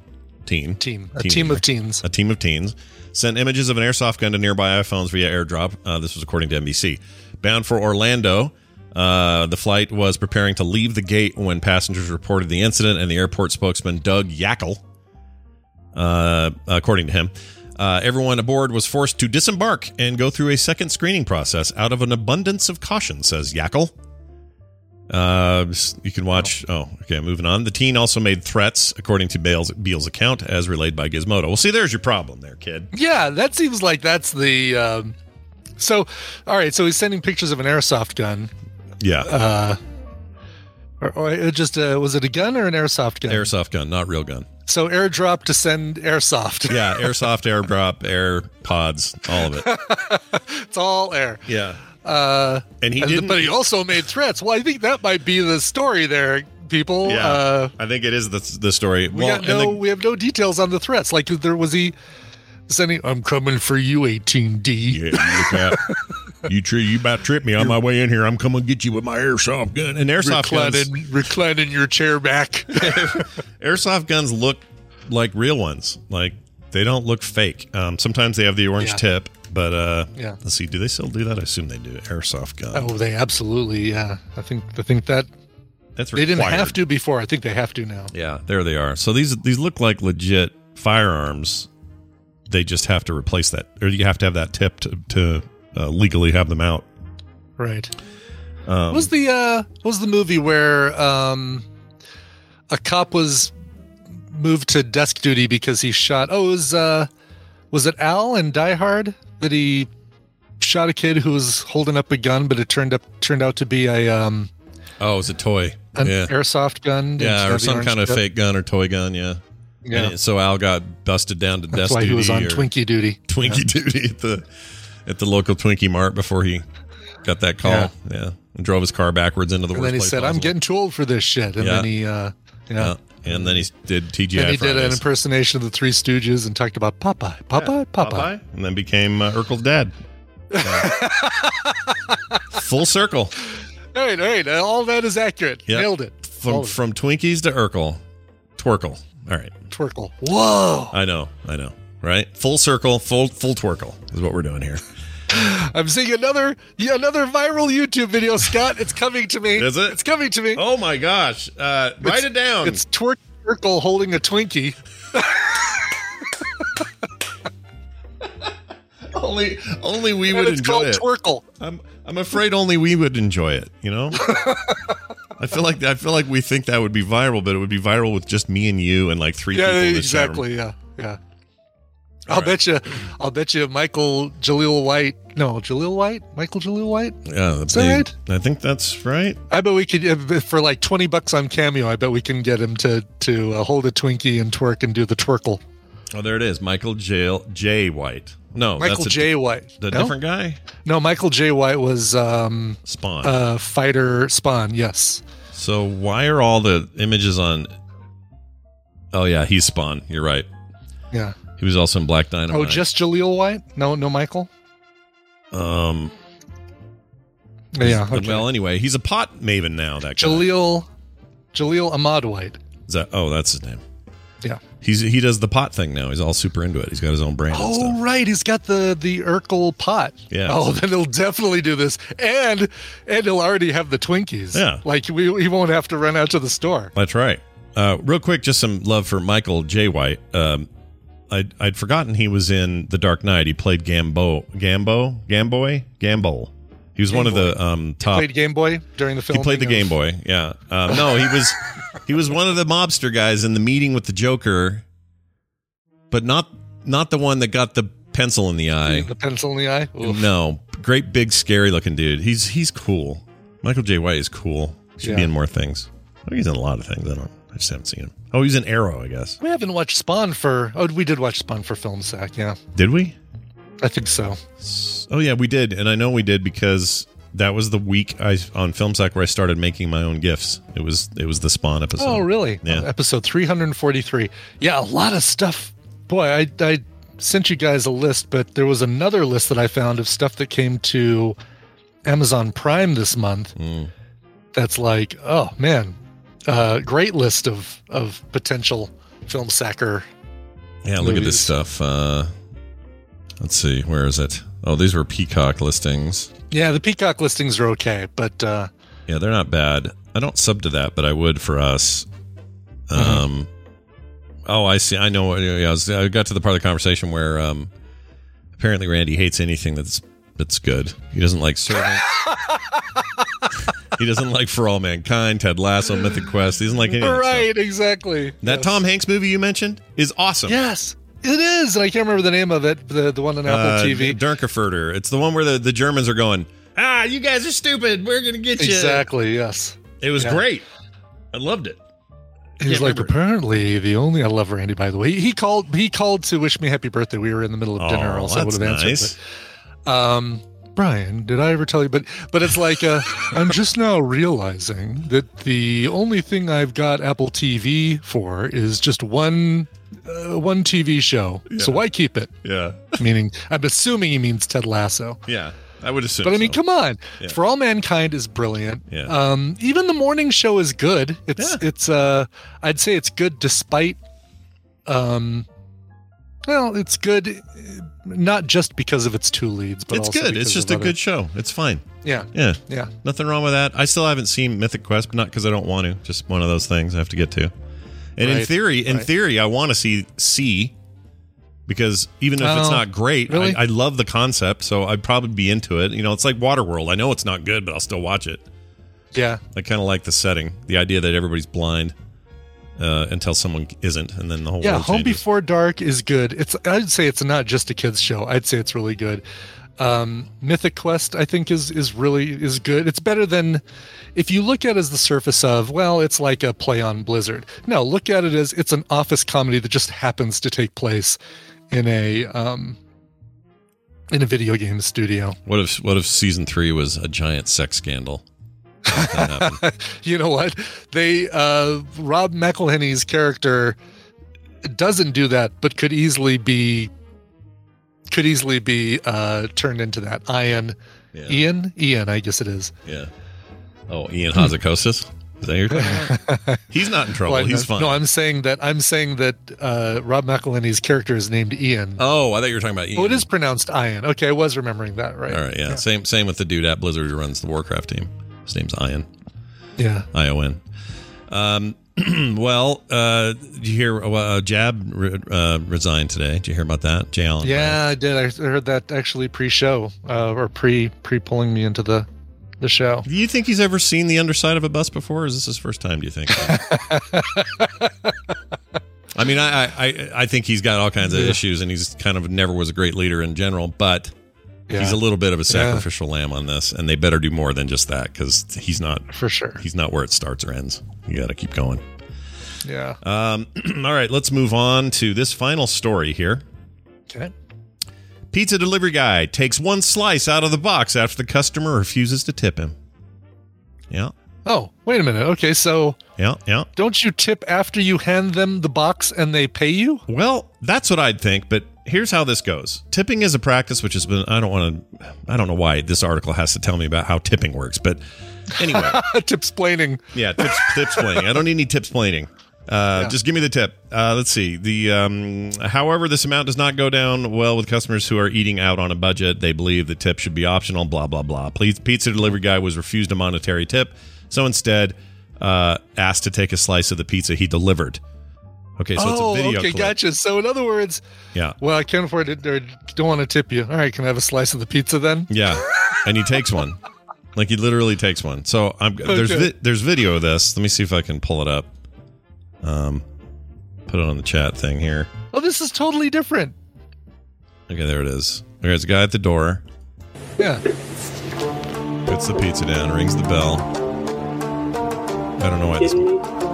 sent images of an airsoft gun to nearby iPhones via airdrop. This was according to NBC. Bound for Orlando, the flight was preparing to leave the gate when passengers reported the incident, and the airport spokesman, Doug Yackel, according to him, everyone aboard was forced to disembark and go through a second screening process out of an abundance of caution, says Yackel. You can watch. Oh, okay. Moving on. The teen also made threats, according to Beal's account, as relayed by Gizmodo. Well, see, there's your problem there, kid. Yeah, that seems like that's the. So, all right. So he's sending pictures of an airsoft gun. Yeah. Or it just was it a gun or an airsoft gun? Airsoft gun, not real gun. So airdrop to send airsoft. Yeah, airsoft, airdrop, air pods, all of it. It's all air. Yeah. And he didn't. But he also made threats. Well, I think that might be the story there, people. Yeah, I think it is the story. We have no details on the threats. Like, was he sending? I'm coming for you, 18D. Yeah, look out. You about to trip me on my way in here. I'm coming to get you with my airsoft gun. And airsoft guns, reclining your chair back. Airsoft guns look like real ones. Like, they don't look fake. Sometimes they have the orange tip. But let's see. Do they still do that? I assume they do. Airsoft gun. Oh, they absolutely. Yeah, I think that that's required. They didn't have to before. I think they have to now. Yeah, there they are. So these look like legit firearms. They just have to replace that, or you have to have that tip to legally have them out. Right. What was the movie where a cop was moved to desk duty because he shot? Oh, it was it Al in Die Hard that he shot a kid who was holding up a gun, but it turned out to be a it was a toy, an airsoft gun, or some kind of fake gun or toy gun, yeah. And so Al got busted down to desk duty. That's why he was on Twinkie duty. Duty at the local Twinkie Mart before he got that call. Yeah. And drove his car backwards into the worst place. And then he said, possible. I'm getting too old for this shit. And then he and then he did TGI And he Fridays. did an impersonation of the Three Stooges and talked about Popeye. And then became Urkel's dad. Full circle. All right. All that is accurate. Yep. Nailed it. From Twinkies to Urkel. Twerkle. All right. Twerkle. Whoa. I know. Right? Full circle, full twerkle is what we're doing here. I'm seeing another viral YouTube video, Scott. It's coming to me. Is it? It's coming to me. Oh my gosh. Write it down. It's Twerkle holding a Twinkie. Only we would enjoy it. It's called Twerkle. I'm afraid only we would enjoy it, you know? I feel like we think that would be viral, but it would be viral with just me and you and like 3 people in this chat room. Exactly. Yeah. I'll bet you Michael Jaleel White. No, Jaleel White? Michael Jaleel White? Yeah, is that right? I think that's right. I bet we could, for like $20 on Cameo, I bet we can get him to hold a Twinkie and twerk and do the twerkle. Oh, there it is. Michael J. White. No, Michael J. White. The different guy? No, Michael J. White was Spawn. Fighter Spawn, yes. So why are all the images on... Oh, yeah, he's Spawn. You're right. Yeah. He was also in Black Dynamite. Oh, just Jaleel White? No, Michael? Yeah. Okay. Well, anyway, he's a pot maven now, that guy. Jaleel Ahmad White. That's his name. Yeah. He does the pot thing now. He's all super into it. He's got his own brand and stuff. Oh, right. He's got the Urkel pot. Yeah. Oh, then he'll definitely do this. And he'll already have the Twinkies. Yeah. Like, he won't have to run out to the store. That's right. Real quick, just some love for Michael J. White. I'd forgotten he was in The Dark Knight. He played Gamboy. He was one of the top. He played Game Boy during the film. He played the Game Boy. Yeah. No, he was one of the mobster guys in the meeting with the Joker, but not the one that got the pencil in the eye. The pencil in the eye. Oof. No, great big scary looking dude. He's cool. Michael J. White is cool. Should be in more things. I think he's in a lot of things. I just haven't seen him. Oh, he's in Arrow, I guess. We haven't watched Spawn we did watch Spawn for Film Sack, yeah. Did we? I think so. Oh, yeah, we did. And I know we did because that was the week on Film Sack where I started making my own GIFs. It was the Spawn episode. Oh, really? Yeah. Episode 343. Yeah, a lot of stuff. Boy, I sent you guys a list, but there was another list that I found of stuff that came to Amazon Prime this month. That's like, oh, man. Great list of potential Film Sacker. Yeah, look at this stuff. Let's see, where is it? Oh, these were Peacock listings. Yeah, the Peacock listings are okay, but yeah, they're not bad. I don't sub to that, but I would for us. Oh, I see. I know. Yeah, I got to the part of the conversation where apparently Randy hates anything that's good. He doesn't like Servant. He doesn't like For All Mankind, Ted Lasso, Mythic Quest. He doesn't like any of that Right, stuff. exactly. That Tom Hanks movie you mentioned is awesome. Yes, it is. And I can't remember the name of it, the one on Apple TV. Dunkerfurter. It's the one where the Germans are going, you guys are stupid. We're going to get you. Exactly, yes. It was great. I loved it. He's like, apparently the only... I love Randy, by the way. He called to wish me happy birthday. We were in the middle of dinner, or else I would have answered. Nice. But, Brian, did I ever tell you? But it's like, I'm just now realizing that the only thing I've got Apple TV for is just one TV show. Yeah. So why keep it? Yeah. Meaning, I'm assuming he means Ted Lasso. Yeah, I would assume. But I mean, come on. Yeah. For All Mankind is brilliant. Yeah. Even the morning show is good. It's I'd say it's good despite it's good not just because of its two leads, but it's also good. It's just a good show. It's fine. Yeah. Nothing wrong with that. I still haven't seen Mythic Quest, but not because I don't want to. Just one of those things I have to get to. And in theory, I want to see C, because even if it's not great, really? I love the concept, so I'd probably be into it. You know, it's like Waterworld. I know it's not good, but I'll still watch it. Yeah. I kind of like the setting, the idea that everybody's blind until someone isn't, and then the whole world Home changes. Before Dark is good. I'd say it's not just a kids show. I'd say it's really good. Mythic Quest, I think, is good. It's better than, if you look at it as the surface of, well, it's like a play on Blizzard. No, look at it as it's an office comedy that just happens to take place in a video game studio. What if season 3 was a giant sex scandal? You know what? Rob McElhenney's character doesn't do that, but could easily be turned into that. Ian, I guess it is. Yeah. Oh, Ian Hazzikostas? Is that your talking? He's not in trouble. He's fine. No, I'm saying that Rob McElhenney's character is named Ian. Oh, I thought you were talking about Ian. Oh, it is pronounced Ian. Okay, I was remembering that, right? All right, yeah. Same with the dude at Blizzard who runs the Warcraft team. His name's Ian. Yeah. ION. Well, did you hear Jab resigned today? Did you hear about that? Jay Allen. Yeah, I did. I heard that actually pre-show or pre-pulling me into the the show. Do you think he's ever seen the underside of a bus before, or is this his first time, do you think? I mean, I think he's got all kinds of issues, and he's kind of never was a great leader in general, but he's a little bit of a sacrificial lamb on this, and they better do more than just that, because he's not, for sure, he's not where it starts or ends. You got to keep going. Yeah. All right, let's move on to this final story here. Okay. Pizza delivery guy takes one slice out of the box after the customer refuses to tip him. Yeah. Oh, wait a minute. Okay, so yeah. Don't you tip after you hand them the box and they pay you? Well, that's what I'd think, but here's how this goes. Tipping is a practice which has been I don't know why this article has to tell me about how tipping works, but anyway. Tipsplaining. Yeah, tipsplaining. I don't need any tipsplaining. Just give me the tip. Let's see. However, this amount does not go down well with customers who are eating out on a budget. They believe the tip should be optional, blah, blah, blah. Pizza delivery guy was refused a monetary tip, so instead asked to take a slice of the pizza he delivered. Okay, so it's a video clip. Gotcha. So in other words, well, I can't afford it, or don't want to tip you. All right, can I have a slice of the pizza then? Yeah, and he takes one. Like, he literally takes one. So there's video of this. Let me see if I can pull it up. Put it on the chat thing here. Oh, this is totally different. Okay, there it is. There's a guy at the door. Yeah. Puts the pizza down, rings the bell. I don't know why this...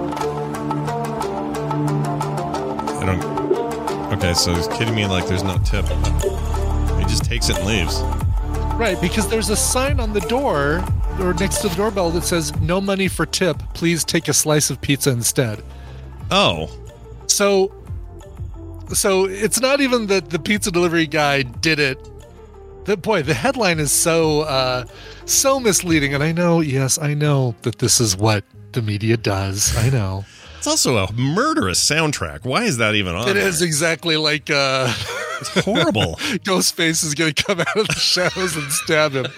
Okay, so he's kidding me like there's no tip. He just takes it and leaves. Right, because there's a sign on the door, or next to the doorbell, that says, "No money for tip. Please take a slice of pizza instead." Oh. So it's not even that the pizza delivery guy did it. The headline is so misleading, and I know that this is what the media does. I know. It's also a murderous soundtrack. Why is that even on It there? is exactly like it's horrible. Ghostface is going to come out of the shadows and stab him.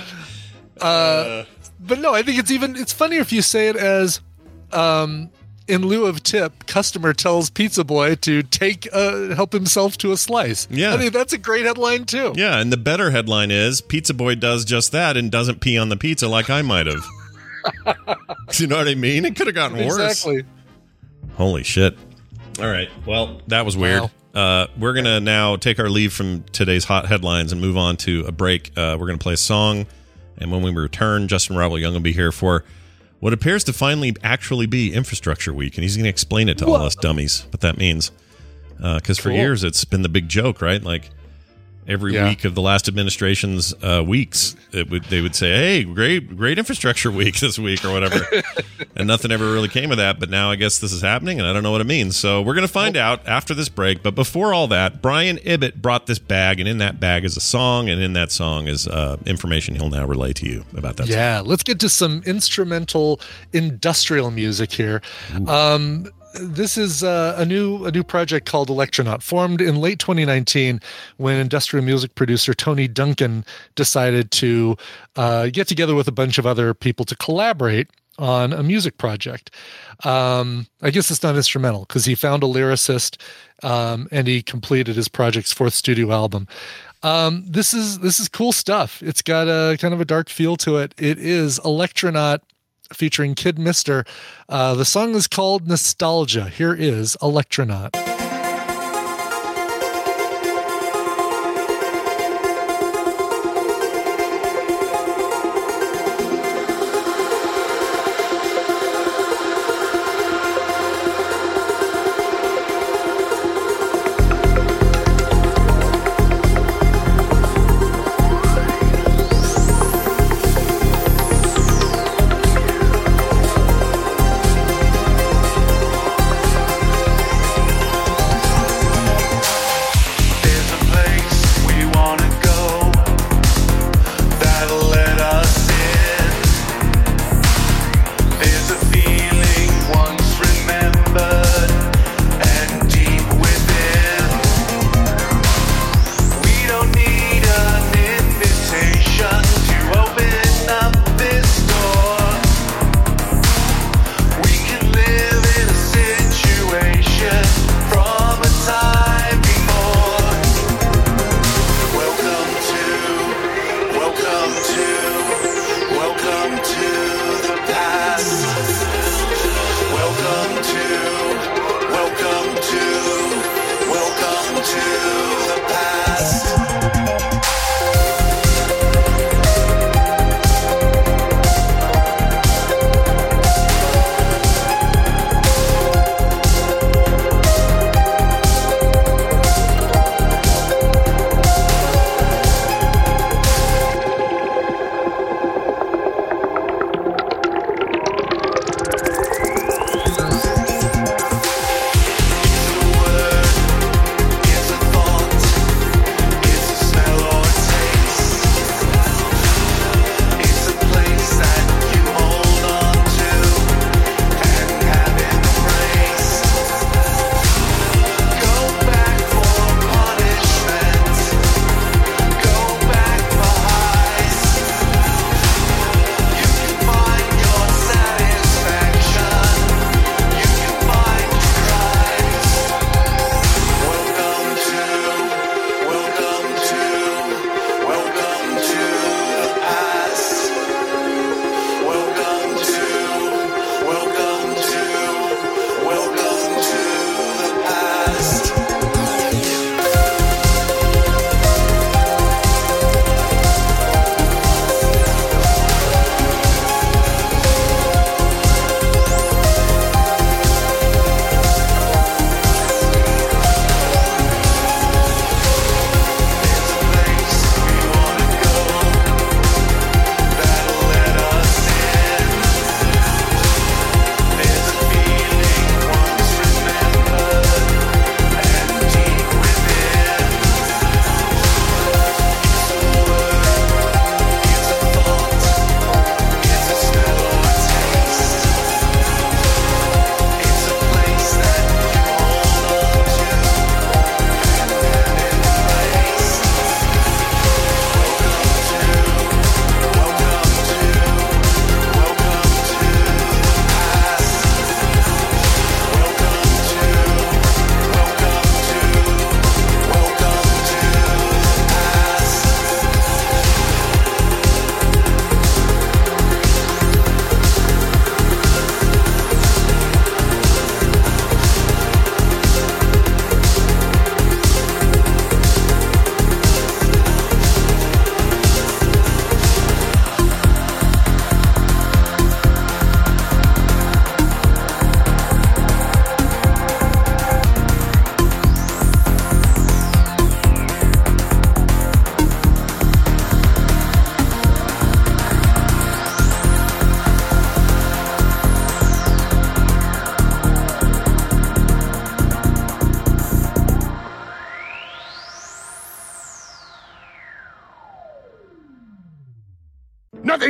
But no, I think it's funnier if you say it as in lieu of tip, customer tells pizza boy to help himself to a slice. Yeah. I think that's a great headline too. Yeah, and the better headline is pizza boy does just that and doesn't pee on the pizza like I might have. You know what I mean? It could have gotten worse. Exactly. Holy shit. All right. Well, that was weird. Wow. We're going to now take our leave from today's hot headlines and move on to a break. We're going to play a song. And when we return, Justin Robert Young will be here for what appears to finally actually be Infrastructure Week. And he's going to explain it to all us dummies what that means. Because for years, it's been the big joke, right? Like every week of the last administration's weeks, they would say, hey, great Infrastructure Week this week or whatever. And nothing ever really came of that. But now I guess this is happening, and I don't know what it means. So we're going to find out after this break. But before all that, Brian Ibbett brought this bag, and in that bag is a song, and in that song is information he'll now relay to you about that song. Let's get to some instrumental industrial music here. This is a new project called Electronaut, formed in late 2019 when industrial music producer Tony Duncan decided to get together with a bunch of other people to collaborate on a music project. I guess it's not instrumental because he found a lyricist and he completed his project's fourth studio album. This is cool stuff. It's got a kind of a dark feel to it. It is Electronaut featuring Kid Mister. The song is called Nostalgia. Here is Electronaut.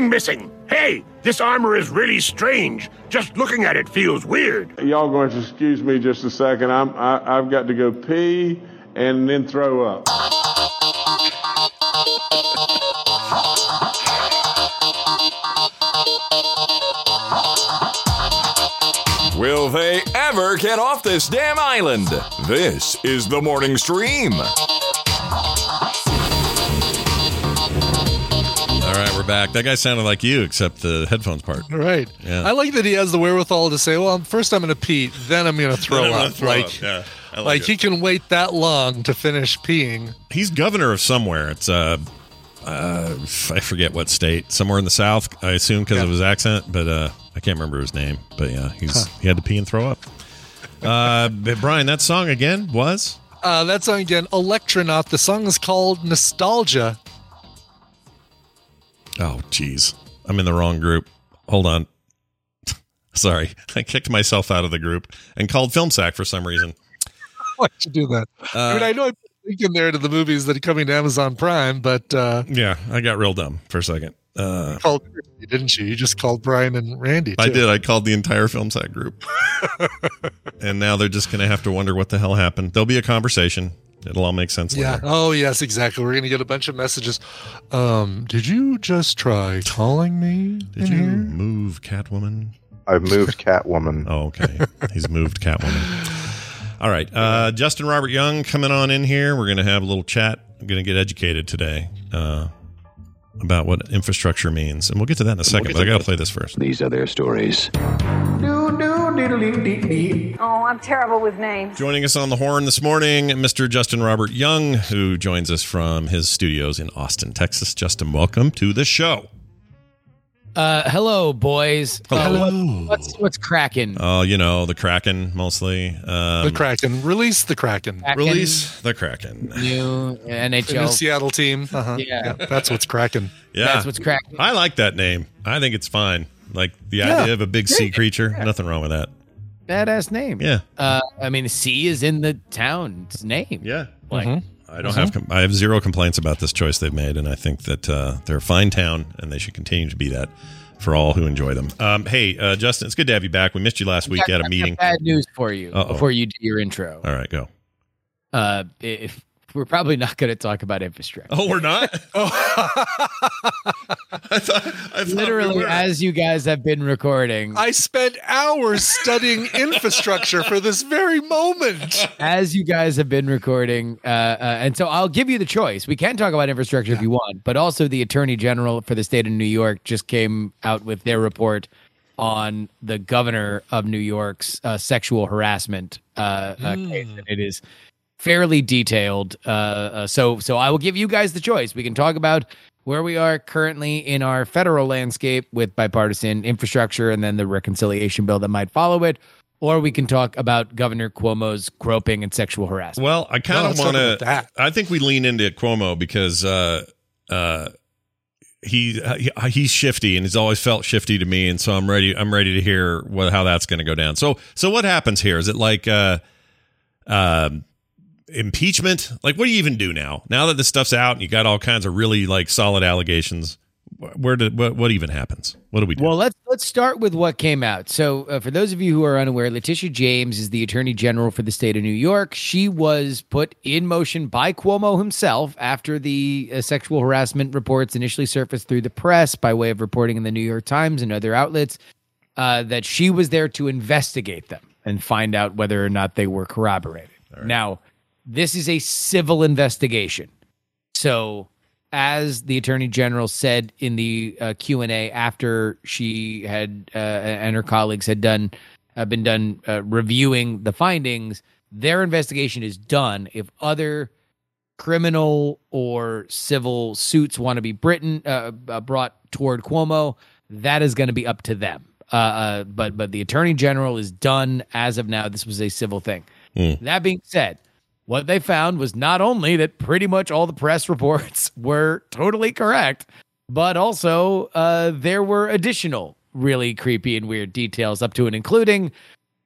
anything missing. Hey, this armor is really strange. Just looking at it feels weird. Y'all going to excuse me just a second. I've got to go pee and then throw up. Will they ever get off this damn island? This is the morning stream. All right, we're back. That guy sounded like you, except the headphones part. Right. Yeah. I like that he has the wherewithal to say, well, first I'm going to pee, then I'm going to throw Then I'm gonna up. throw up. Yeah, I like it. he can wait that long to finish peeing. He's governor of somewhere. It's I forget what state. Somewhere in the South, I assume, because of his accent, but I can't remember his name. But yeah, he had to pee and throw up. Brian, that song again was? That song again, Electronaut. The song is called Nostalgia. Oh, geez. I'm in the wrong group. Hold on. Sorry. I kicked myself out of the group and called FilmSack for some reason. Why'd you do that? I know I'm thinking there to the movies that are coming to Amazon Prime, but... yeah, I got real dumb for a second. You called, didn't you? You just called Brian and Randy, too. I did. I called the entire FilmSack group. And now they're just going to have to wonder what the hell happened. There'll be a conversation. It'll all make sense later. Oh, yes, exactly. We're going to get a bunch of messages. Did you just try calling me? Did you move Catwoman? I've moved Catwoman. Oh, okay. He's moved Catwoman. All right. Justin Robert Young coming on in here. We're going to have a little chat. I'm going to get educated today about what infrastructure means. And we'll get to that in a second, but I got to play this first. These are their stories. Oh, I'm terrible with names. Joining us on the horn this morning, Mr. Justin Robert Young, who joins us from his studios in Austin, Texas. Justin, welcome to the show. Hello, boys. Hello. What's cracking? Oh, the Kraken mostly. The Kraken. Release the Kraken. Release the Kraken. New NHL. The new Seattle team. Yeah. That's what's cracking. Yeah. That's what's cracking. I like that name. I think it's fine. Like the idea of a big sea creature. Nothing wrong with that. Badass name. Yeah. I mean, sea is in the town's name. Yeah. Like, I have zero complaints about this choice they've made, and I think that they're a fine town, and they should continue to be that for all who enjoy them. Hey, Justin, it's good to have you back. We missed you last week at a meeting. Bad news for you before you do your intro. All right, go. If we're probably not going to talk about infrastructure. Oh, we're not? I thought literally, we were. as you guys have been recording. I spent hours studying infrastructure for this very moment. As you guys have been recording. And so I'll give you the choice. We can talk about infrastructure if you want, but also the Attorney General for the state of New York just came out with their report on the governor of New York's sexual harassment case. It is fairly detailed. So I will give you guys the choice. We can talk about where we are currently in our federal landscape with bipartisan infrastructure and then the reconciliation bill that might follow it, or we can talk about Governor Cuomo's groping and sexual harassment. Well, I kind of want to. I think we lean into Cuomo because he's shifty and he's always felt shifty to me, and so I'm ready to hear how that's going to go down. So what happens here? Is it like impeachment? Like, what do you even do now that this stuff's out and you got all kinds of really like solid allegations? What even happens? What do we do? Well, let's start with what came out. So for those of you who are unaware, Letitia James is the Attorney General for the state of New York. She was put in motion by Cuomo himself after the sexual harassment reports initially surfaced through the press by way of reporting in the New York Times and other outlets, that she was there to investigate them and find out whether or not they were corroborated. Right. Now, this is a civil investigation. So, as the Attorney General said in the Q&A after she had and her colleagues had been done reviewing the findings, their investigation is done. If other criminal or civil suits want to be brought toward Cuomo, that is going to be up to them. But the Attorney General is done as of now. This was a civil thing. That being said, what they found was not only that pretty much all the press reports were totally correct, but also there were additional really creepy and weird details up to and including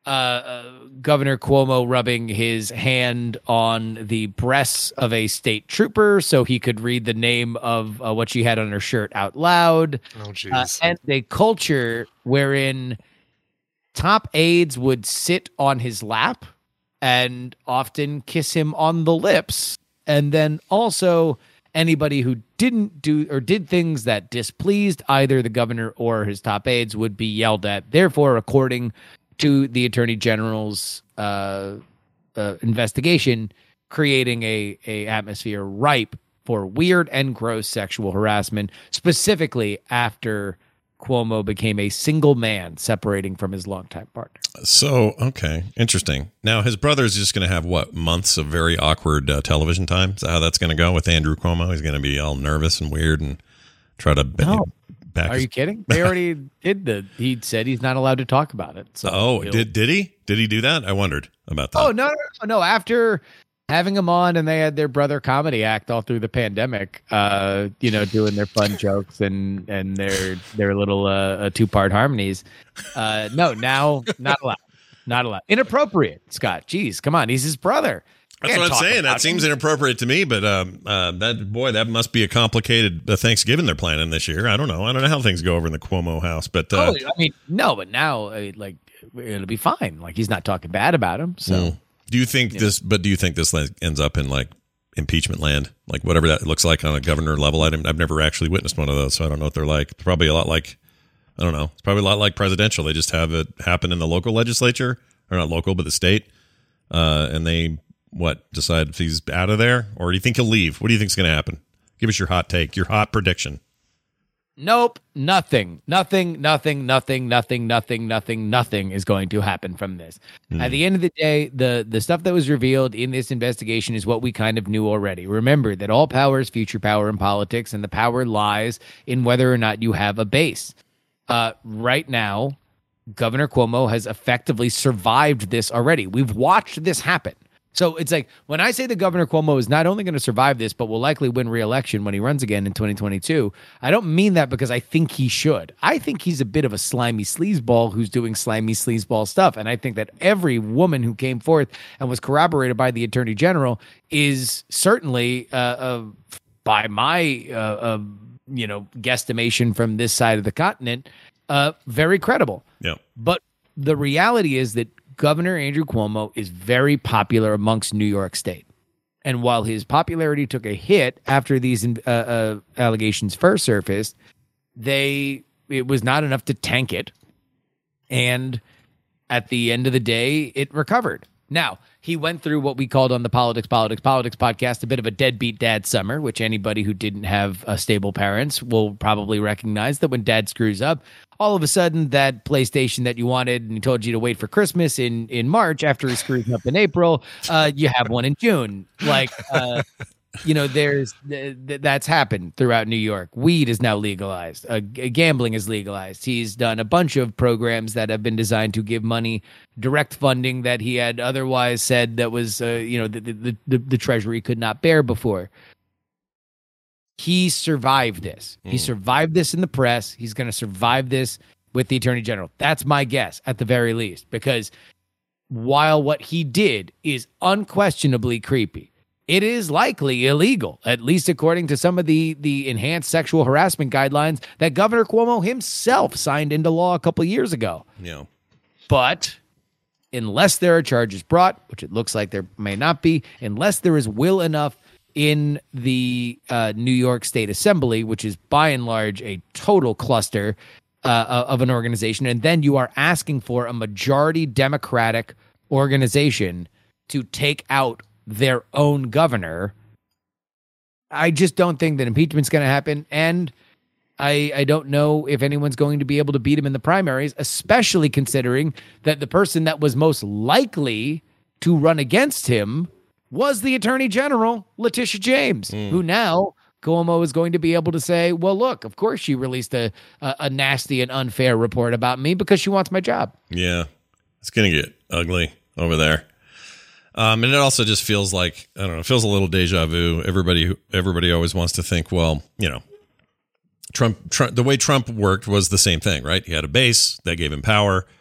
Governor Cuomo rubbing his hand on the breasts of a state trooper so he could read the name of what she had on her shirt out loud. Oh, jeez. And a culture wherein top aides would sit on his lap and often kiss him on the lips. And then also anybody who didn't do or did things that displeased either the governor or his top aides would be yelled at. Therefore, according to the Attorney General's investigation, creating a atmosphere ripe for weird and gross sexual harassment, specifically after Cuomo became a single man separating from his longtime partner. So, okay, interesting. Now, his brother's just going to have, what, months of very awkward television time? Is that how that's going to go with Andrew Cuomo? He's going to be all nervous and weird and try to Are you kidding? They already did he said he's not allowed to talk about it. So did he? Did he do that? I wondered about that. Oh, no. After having him on and they had their brother comedy act all through the pandemic, doing their fun jokes and their little two-part harmonies. No, now not allowed. Not allowed. Inappropriate, Scott. Jeez, come on. He's his brother. That's what I'm saying. That seems inappropriate to me, but that must be a complicated Thanksgiving they're planning this year. I don't know how things go over in the Cuomo house, but but now it'll be fine. Like, he's not talking bad about him. So do you think this ends up in like impeachment land, like whatever that looks like on a governor level? I've never actually witnessed one of those, so I don't know what they're like. It's probably a lot like, I don't know. It's probably a lot like presidential. They just have it happen in the local legislature, or not local, but the state, and they decide if he's out of there, or do you think he'll leave? What do you think is going to happen? Give us your hot take, your hot prediction. Nope, nothing is going to happen from this. At the end of the day, the stuff that was revealed in this investigation is what we kind of knew already. Remember that all power is future power in politics, and the power lies in whether or not you have a base. Right now, Governor Cuomo has effectively survived this already. We've watched this happen. So it's like, when I say that Governor Cuomo is not only going to survive this, but will likely win re-election when he runs again in 2022, I don't mean that because I think he should. I think he's a bit of a slimy sleazeball who's doing slimy sleazeball stuff. And I think that every woman who came forth and was corroborated by the Attorney General is certainly, by my guesstimation from this side of the continent, very credible. Yeah. But the reality is that Governor Andrew Cuomo is very popular amongst New York State. And while his popularity took a hit after these allegations first surfaced, it was not enough to tank it. And at the end of the day, it recovered. Now, he went through what we called on the Politics podcast a bit of a deadbeat dad summer, which anybody who didn't have stable parents will probably recognize that when dad screws up, all of a sudden that PlayStation that you wanted and he told you to wait for Christmas in March after he screws up in April, you have one in June. Like, that's happened throughout New York. Weed is now legalized. Gambling is legalized. He's done a bunch of programs that have been designed to give money, direct funding that he had otherwise said that was, the Treasury could not bear before. He survived this. He survived this in the press. He's going to survive this with the Attorney General. That's my guess, at the very least, because while what he did is unquestionably creepy, it is likely illegal, at least according to some of the enhanced sexual harassment guidelines that Governor Cuomo himself signed into law a couple years ago. Yeah. But unless there are charges brought, which it looks like there may not be, unless there is will enough in the New York State Assembly, which is by and large a total cluster of an organization, and then you are asking for a majority Democratic organization to take out their own governor, I just don't think that impeachment's going to happen, and I don't know if anyone's going to be able to beat him in the primaries, especially considering that the person that was most likely to run against him was the Attorney General, Letitia James, who now Cuomo is going to be able to say, well, look, of course she released a nasty and unfair report about me because she wants my job. Yeah, it's going to get ugly over there. And it also just feels like, I don't know, it feels a little deja vu. Everybody always wants to think, well, Trump, the way Trump worked was the same thing, right? He had a base that gave him power.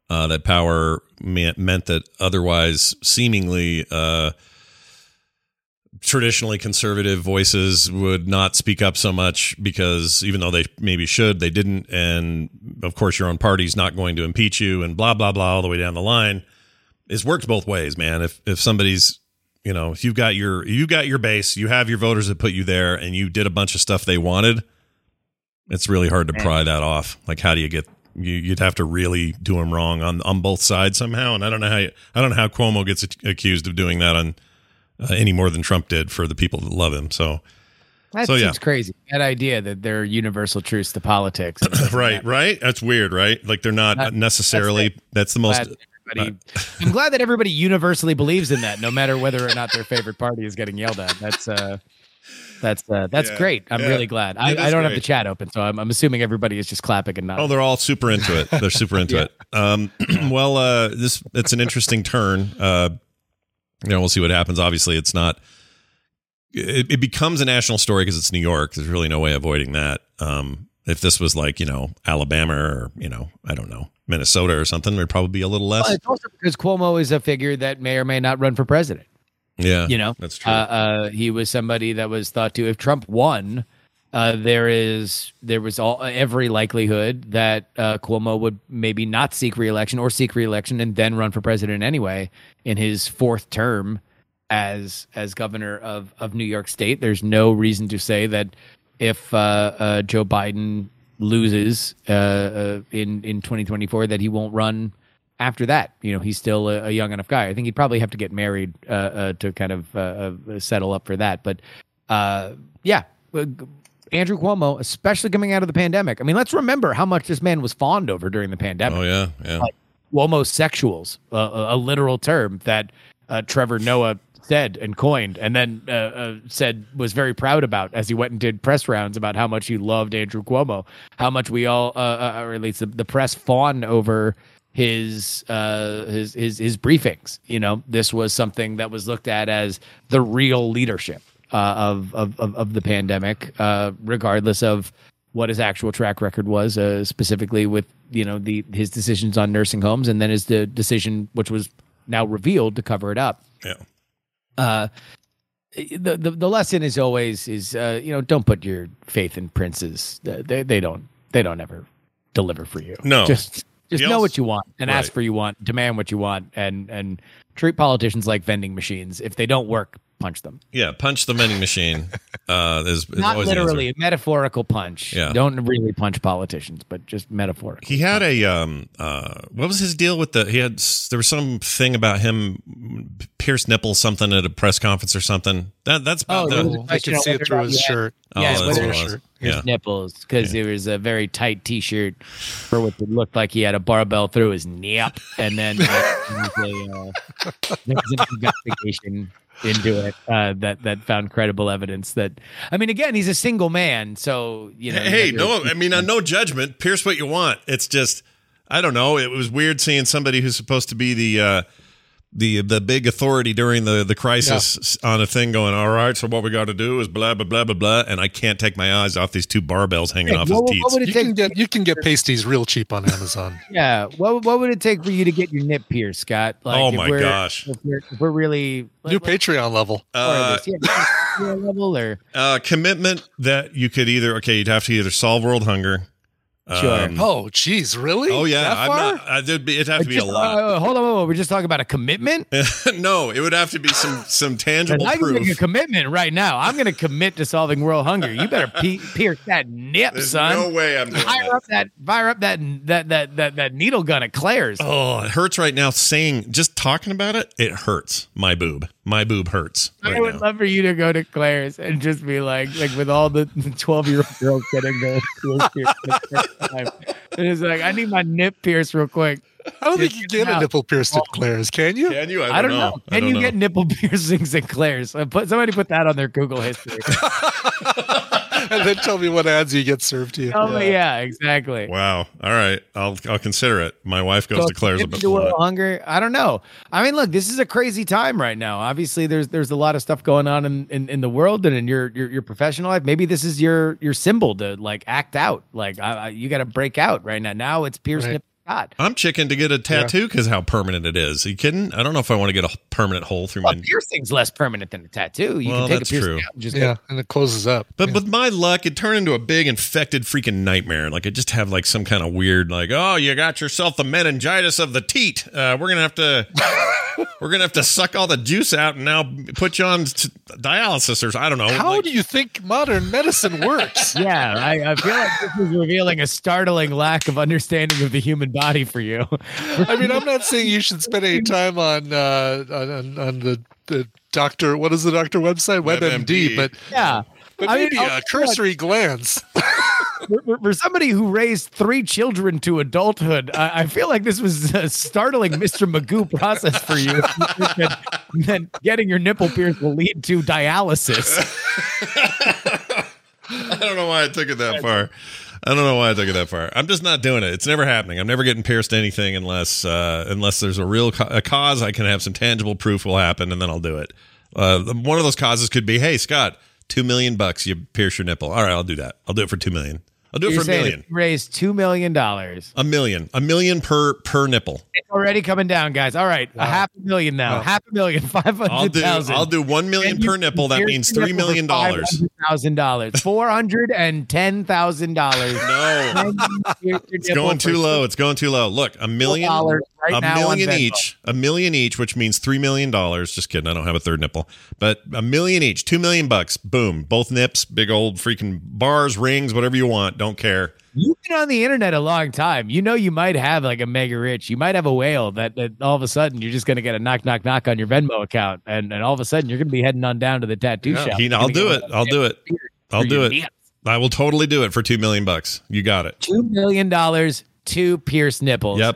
that power meant that otherwise seemingly traditionally conservative voices would not speak up so much, because even though they maybe should, they didn't. And of course, your own party's not going to impeach you, and blah, blah, blah, all the way down the line. It's worked both ways, man. If somebody's, if you've got your base, you have your voters that put you there, and you did a bunch of stuff they wanted, it's really hard to pry that off. Like, how do you get, you'd have to really do them wrong on both sides somehow. And I don't know how Cuomo gets accused of doing that on any more than Trump did for the people that love him. So that seems crazy. That idea that they're universal truths to politics. Right. That's weird, right? Like, they're not necessarily. That's the most. I'm glad that everybody universally believes in that, no matter whether or not their favorite party is getting yelled at. That's great. I'm really glad. I don't have the chat open, so I'm assuming everybody is just clapping and nodding. Oh, they're all super into it. They're super into it. Well, it's an interesting turn. We'll see what happens. Obviously, it's not. It becomes a national story because it's New York. There's really no way avoiding that. If this was like, Alabama or, I don't know, Minnesota or something, there'd probably be a little less. Well, it's also because Cuomo is a figure that may or may not run for president. Yeah, that's true. He was somebody that was thought to, if Trump won, there was every likelihood that Cuomo would maybe not seek re-election or seek re-election and then run for president anyway in his fourth term as governor of New York State. There's no reason to say that if Joe Biden loses in 2024 that he won't run after that. He's still a young enough guy. I think he'd probably have to get married to kind of settle up for that. But Andrew Cuomo, especially coming out of the pandemic. I mean, let's remember how much this man was fawned over during the pandemic. Oh, yeah. Like, Cuomo-sexuals, a literal term that Trevor Noah said and coined, and then was very proud about as he went and did press rounds about how much he loved Andrew Cuomo, how much we all, or at least the press, fawned over his briefings. This was something that was looked at as the real leadership of the pandemic, regardless of what his actual track record was, specifically with his decisions on nursing homes, and then his decision, which was now revealed, to cover it up. Yeah. The lesson is always don't put your faith in princes. They don't ever deliver for you. No, just know what you want and ask for what you want, demand what you want, and treat politicians like vending machines. If they don't work, punch them. Yeah, punch the vending machine. Is not always literally a metaphorical punch. Yeah. Don't really punch politicians, but just metaphorically. He had what was his deal with there was some thing about him, Pierce nipple something at a press conference or something. That's about I could see it through his shirt. Yeah, that's what it was. His nipples, because it was a very tight T-shirt for what it looked like he had a barbell through his nip, and then there was an investigation into it that found credible evidence that, I mean, again, he's a single man, so Hey, no judgment. Pierce what you want. It's just, I don't know. It was weird seeing somebody who's supposed to be the big authority during the crisis on a thing going, all right, so what we got to do is blah, blah, blah, blah, blah, and I can't take my eyes off these two barbells hanging off his teeth. You can get pasties real cheap on Amazon. Yeah. What would it take for you to get your nip pierced, Scott? Like, oh, my gosh. If we're really... New Patreon level. Level or commitment that you could you'd have to either solve world hunger. Sure. Oh, geez, really? Oh, yeah. That far? It'd have to be a lot. Hold on. We're just talking about a commitment? No, it would have to be some tangible I proof. can make a commitment right now. I'm going to commit to solving world hunger. You better pierce that nip, There's son. no way I'm doing Fire up that needle gun at Claire's. Oh, it hurts right now just talking about it. It hurts. My boob hurts. I would love for you to go to Claire's and just be like with all the 12-year-old girls getting the time. And it's like, I need my nip pierced real quick. I don't think you get a nipple pierced at Claire's, can you? Can you? I don't know. Can you get nipple piercings at Claire's? Somebody put that on their Google history. And then tell me what ads you get served to you. Oh, yeah, exactly. Wow. All right. I'll consider it. My wife goes to Claire's a bit more. Hunger? I don't know. I mean, look, this is a crazy time right now. Obviously, there's a lot of stuff going on in the world and in your professional life. Maybe this is your symbol to like act out. Like you got to break out right now. Now it's pierced God. I'm chicken to get a tattoo because how permanent it is. Are you kidding? I don't know if I want to get a permanent hole through my... piercing's less permanent than a tattoo. You Well, can take that's a piercing true. out and just and it closes up. But with my luck, it turned into a big infected freaking nightmare. Like I just have like some kind of weird, like, oh, you got yourself the meningitis of the teat. We're gonna have to suck all the juice out and now put you on dialysis or I don't know. How do you think modern medicine works? Yeah, I feel like this is revealing a startling lack of understanding of the human body for you. I mean, I'm not saying you should spend any time on the doctor. What is the doctor website? WebMD. But maybe a cursory glance. For somebody who raised 3 children to adulthood, I feel like this was a startling Mr. Magoo process for you. That getting your nipple pierced will lead to dialysis. I don't know why I took it that far. I'm just not doing it. It's never happening. I'm never getting pierced anything unless there's a real cause. I can have some tangible proof will happen, and then I'll do it. One of those causes could be, hey, Scott, $2 million, you pierce your nipple. All right, I'll do that. I'll do it for $2 million. I'll do it for $1 million. Raise $2 million. $1 million per nipple. It's already coming down, guys. All right, $500,000 now. $500,000, 500,000. I'll do $1 million per nipple. That means $3 million. $500,000. $410,000. No, it's going too low. It's going too low. Look, $1 million, $1 million each, which means $3 million. Just kidding. I don't have a third nipple, but $1 million each, $2 million. Boom, both nips, big old freaking bars, rings, whatever you want. Don't care. You've been on the internet a long time. You know you might have like a mega rich. You might have a whale that all of a sudden you're just going to get a knock on your Venmo account, and all of a sudden you're going to be heading on down to the tattoo shop. I'll do it. I'll do it. I will totally do it for $2 million. You got it. $2 million to pierce nipples. Yep.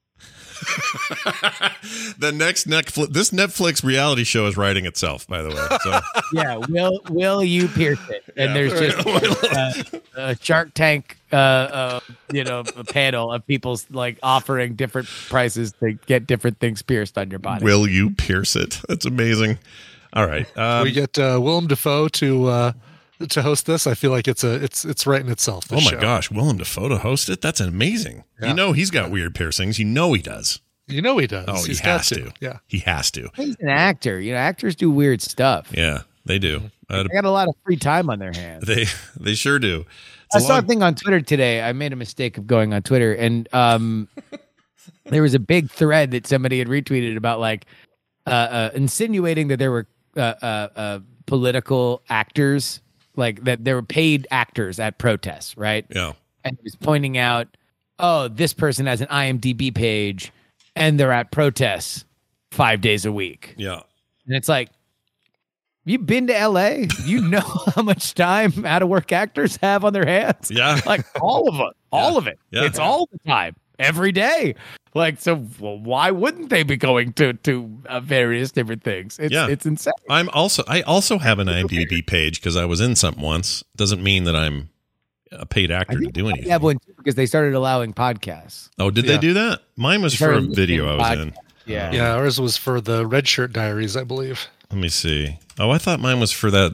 The next this Netflix reality show is writing itself, by the way. So yeah, will you pierce it? And there's just a Shark Tank, a panel of people like offering different prices to get different things pierced on your body. Will you pierce it? That's amazing. All right, we get Willem Dafoe to host this. I feel like it's writing itself. Oh my gosh, Willem Dafoe to host it? That's amazing. Yeah. You know he's got weird piercings. You know he does. You know he does. Oh, he has to. Yeah, he has to. He's an actor. Actors do weird stuff. Yeah, they do. They got a lot of free time on their hands. They sure do. I saw a thing on Twitter today. I made a mistake of going on Twitter, and there was a big thread that somebody had retweeted about like insinuating that there were political actors. Like that there were paid actors at protests, right? Yeah. And he was pointing out, oh, this person has an IMDb page and they're at protests 5 days a week. Yeah. And it's like, you've been to LA? You know how much time out of work actors have on their hands? Yeah. Like all of it. All of it. Yeah. It's all the time. Every day. Like, so why wouldn't they be going to various different things? It's insane. I also have an IMDb page because I was in something once. Doesn't mean that I'm a paid actor to do anything. I have one too because they started allowing podcasts. Oh, did they do that? Mine was for a video I was in. Yeah. Yeah, ours was for the Red Shirt Diaries, I believe. Let me see. Oh, I thought mine was for that.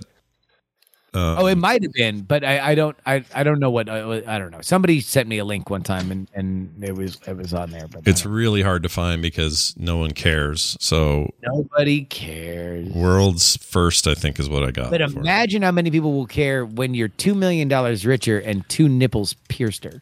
It might have been, but I don't know what I don't know. Somebody sent me a link one time and it was on there, but it's really hard to find because no one cares. So nobody cares. World's first, I think, is what I got. But imagine how many people will care when you're $2 million richer and 2 nipples pierced her.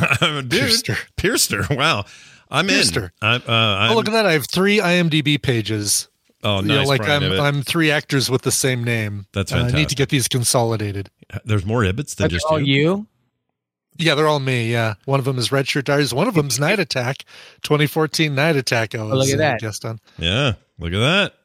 Pierced her. Wow, I'm pierced in. Her. Oh, look at that! I have 3 IMDb pages. Oh, nice. Like I'm 3 actors with the same name. That's fantastic. I need to get these consolidated. There's more Ibbotts than just all you. Yeah, they're all me. Yeah, one of them is Red Shirt Diaries. One of them is Night Attack, 2014 Night Attack. I was look at that. Guest on. Yeah, look at that.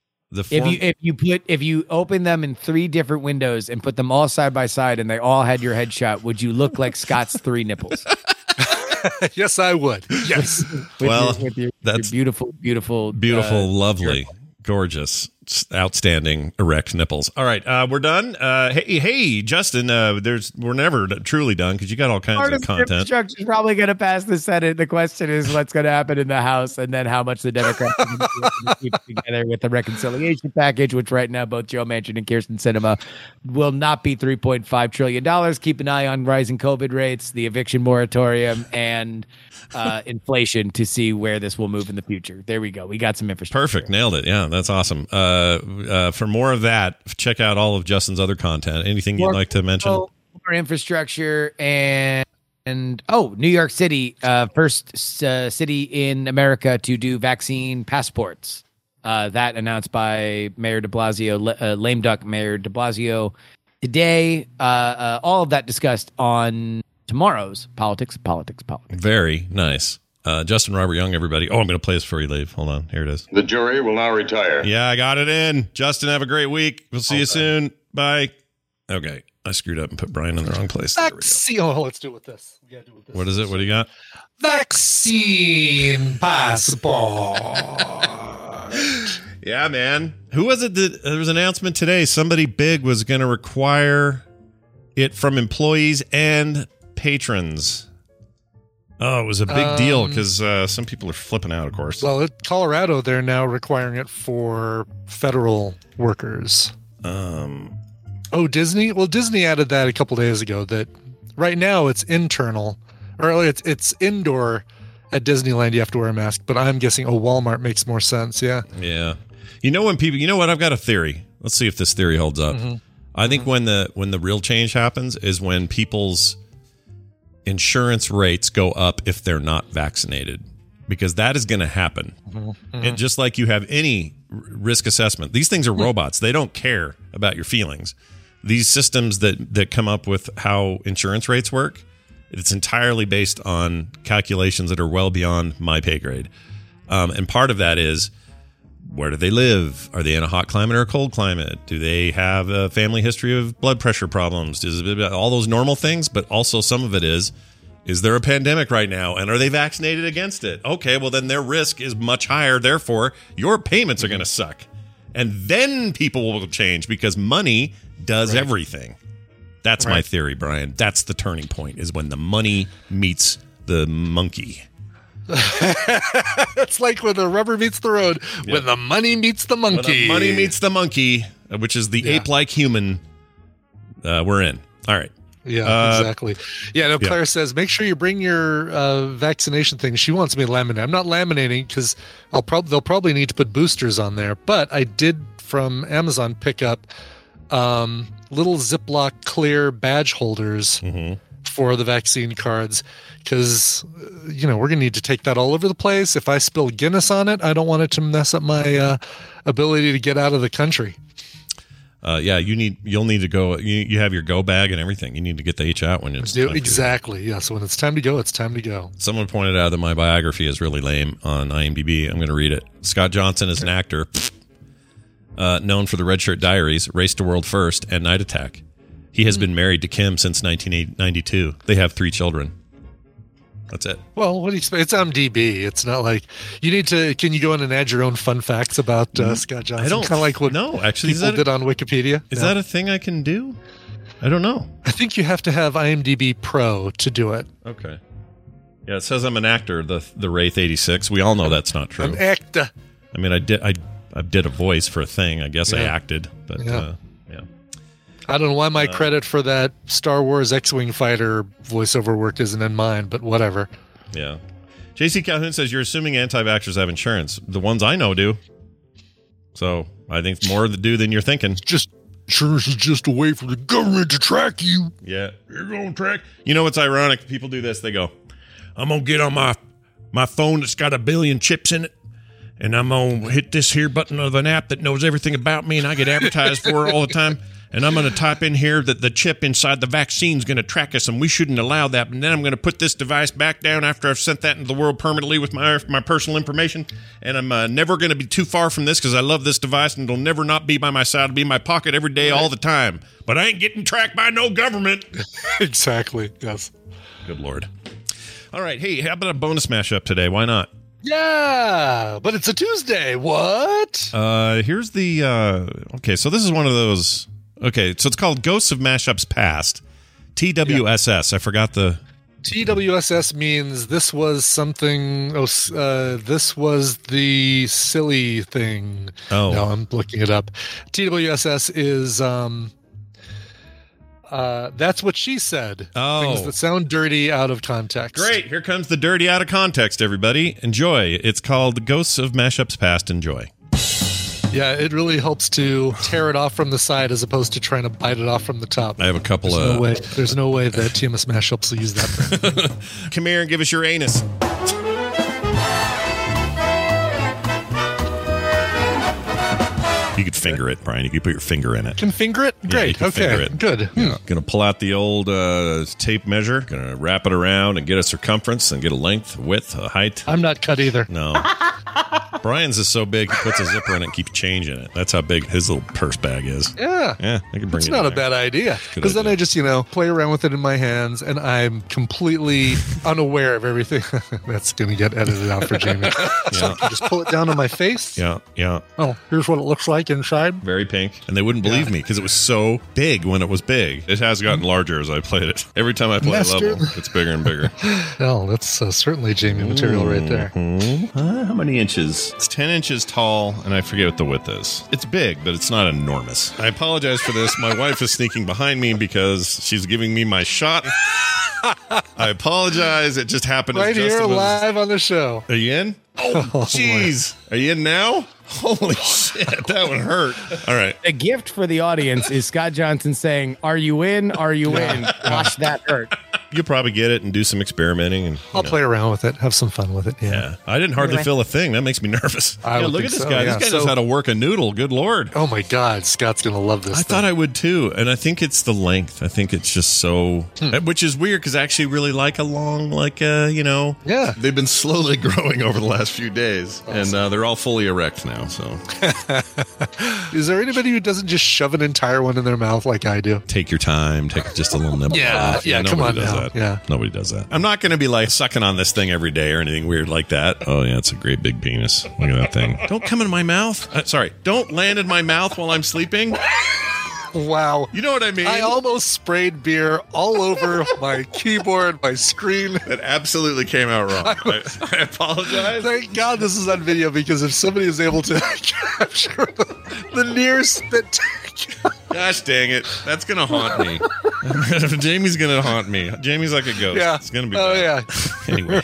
If you open them in 3 different windows and put them all side by side and they all had your headshot, would you look like Scott's 3 nipples? Yes, I would. Yes. With your beautiful, lovely. Gorgeous outstanding erect nipples. All right, we're done. Hey, Justin, we're never truly done because you got all kinds of content. Infrastructure is probably going to pass the Senate. The question is what's going to happen in the House, and then how much the Democrats are going to keep together with the reconciliation package, which right now both Joe Manchin and Kirsten Sinema will not be $3.5 trillion. Keep an eye on rising COVID rates, the eviction moratorium, and inflation to see where this will move in the future. There we go. We got some infrastructure. Perfect. Nailed it. Yeah, that's awesome. For more of that, check out all of Justin's other content. Anything you'd like to mention? More infrastructure and New York City, first city in America to do vaccine passports. That announced by Mayor de Blasio, lame duck Mayor de Blasio today. All of that discussed on tomorrow's Politics. Very nice. Justin Robert Young, everybody. Oh, I'm going to play this before you leave. Hold on. Here it is. The jury will now retire. Yeah, I got it in. Justin, have a great week. We'll see you soon. Bye. Okay. I screwed up and put Brian in the wrong place. Vaccine. Oh, let's do it with this. We gotta do it with this. What is it? What do you got? Vaccine passport. Yeah, man. Who was it that there was an announcement today? Somebody big was going to require it from employees and patrons. Oh, it was a big deal because some people are flipping out, of course. Well, in Colorado, they're now requiring it for federal workers. Disney? Well, Disney added that a couple days ago that right now it's internal, or it's indoor at Disneyland. You have to wear a mask, but I'm guessing Walmart makes more sense. Yeah. Yeah. You know what? I've got a theory. Let's see if this theory holds up. Mm-hmm. I think when the real change happens is when people's insurance rates go up if they're not vaccinated, because that is going to happen. Mm-hmm. And just like you have any risk assessment, these things are robots. They don't care about your feelings. These systems that come up with how insurance rates work, it's entirely based on calculations that are well beyond my pay grade. And part of that is, where do they live? Are they in a hot climate or a cold climate? Do they have a family history of blood pressure problems? All those normal things, but also some of it is there a pandemic right now? And are they vaccinated against it? Okay, well, then their risk is much higher. Therefore, your payments are going to suck. And then people will change because money does everything. That's my theory, Brian. That's the turning point, is when the money meets the monkey. It's like when the rubber meets the road, when the money meets the monkey. When the money meets the monkey, which is the ape-like human we're in. All right. Yeah, exactly. Yeah, no, Claire says, make sure you bring your vaccination thing. She wants me to laminate. I'm not laminating because they'll probably need to put boosters on there. But I did from Amazon pick up little Ziploc clear badge holders for the vaccine cards, because we're going to need to take that all over the place. If I spill Guinness on it, I don't want it to mess up my ability to get out of the country. You'll need to go. You have your go bag and everything. You need to get the H out when it's time exactly. Yeah. So when it's time to go, it's time to go. Someone pointed out that my biography is really lame on IMDb. I'm going to read it. Scott Johnson is an actor known for the Red Shirt Diaries, Race to World First, and Night Attack. He has been married to Kim since 1992. They have 3 children. That's it. Well, what do you expect? It's IMDb. It's not like you need to. Can you go in and add your own fun facts about Scott Johnson? I don't. Kind of like what people did on Wikipedia. Is that a thing I can do? I don't know. I think you have to have IMDb Pro to do it. Okay. Yeah, it says I'm an actor. The Wraith 86. We all know that's not true. An actor. I mean, I did a voice for a thing. I guess I acted, but yeah. I don't know why my credit for that Star Wars X-Wing fighter voiceover work isn't in mine, but whatever. Yeah. JC Calhoun says, you're assuming anti-vaxxers have insurance. The ones I know do. So I think more do than you're thinking. Insurance is just a way for the government to track you. Yeah. You're going to track. You know what's ironic? People do this. They go, I'm going to get on my phone that's got 1 billion chips in it, and I'm going to hit this here button of an app that knows everything about me, and I get advertised for it all the time. And I'm going to type in here that the chip inside the vaccine is going to track us, and we shouldn't allow that. And then I'm going to put this device back down after I've sent that into the world permanently with my personal information. And I'm never going to be too far from this because I love this device, and it'll never not be by my side. It'll be in my pocket every day, all the time. But I ain't getting tracked by no government. Exactly. Yes. Good Lord. All right. Hey, how about a bonus mashup today? Why not? Yeah, but it's a Tuesday. What? Here's the okay, so this is one of those. Okay, so it's called Ghosts of Mashups Past. TWSS. I forgot the TWSS means this was something. This was the silly thing. Oh, no, I'm looking it up. TWSS is that's what she said. Oh, things that sound dirty out of context. Great. Here comes the dirty out of context. Everybody, enjoy. It's called Ghosts of Mashups Past. Enjoy. Yeah, it really helps to tear it off from the side as opposed to trying to bite it off from the top. I have a couple There's no way that TMS Mashups will use that. Come here and give us your anus. You could finger it, Brian. You could put your finger in it. Can finger it? Great. Yeah, okay. it. Good. Yeah. Gonna pull out the old tape measure. Gonna wrap it around and get a circumference and get a length, a width, a height. I'm not cut either. No. Brian's is so big, he puts a zipper in it and keeps changing it. That's how big his little purse bag is. Yeah. Yeah, I can bring it's it not in a there. bad idea. Because then I just, play around with it in my hands and I'm completely unaware of everything. That's going to get edited out for Jamie. So I can just pull it down on my face. Yeah, yeah. Oh, here's what it looks like inside. Very pink. And they wouldn't believe me because it was so big when it was big. It has gotten larger as I played it. Every time I play a level, it's bigger and bigger. Well, that's certainly Jamie material right there. How many inches? It's 10 inches tall, and I forget what the width is. It's big, but it's not enormous. I apologize for this. My wife is sneaking behind me because she's giving me my shot. I apologize. It just happened. Right here, live on the show. Are you in? Oh, jeez. Are you in now? Holy shit, that would hurt. All right. A gift for the audience is Scott Johnson saying, "Are you in? Are you in?" Gosh, that hurt. You'll probably get it and do some experimenting. And I'll play around with it, have some fun with it. Yeah. I didn't hardly feel a thing. That makes me nervous. Look at this guy. Yeah. This guy knows how to work a noodle. Good Lord. Oh my God, Scott's going to love this. I thought I would too. And I think it's the length. I think it's just so, which is weird because I actually really like a long, Yeah. They've been slowly growing over the last few days. Awesome. And they're all fully erect now. So, is there anybody who doesn't just shove an entire one in their mouth like I do? Take your time. Take just a little nibble. Yeah. Come on now. That. Yeah. Nobody does that. I'm not going to be like sucking on this thing every day or anything weird like that. Oh yeah, it's a great big penis. Look at that thing. Don't come in my mouth. Sorry. Don't land in my mouth while I'm sleeping. Wow. You know what I mean? I almost sprayed beer all over my keyboard, my screen. That absolutely came out wrong. I apologize. Thank God this is on video because if somebody is able to capture the near spit take. Gosh dang it. That's going to haunt me. Jamie's going to haunt me. Jamie's like a ghost. Yeah. It's going to be Oh, bad. yeah. Anyway.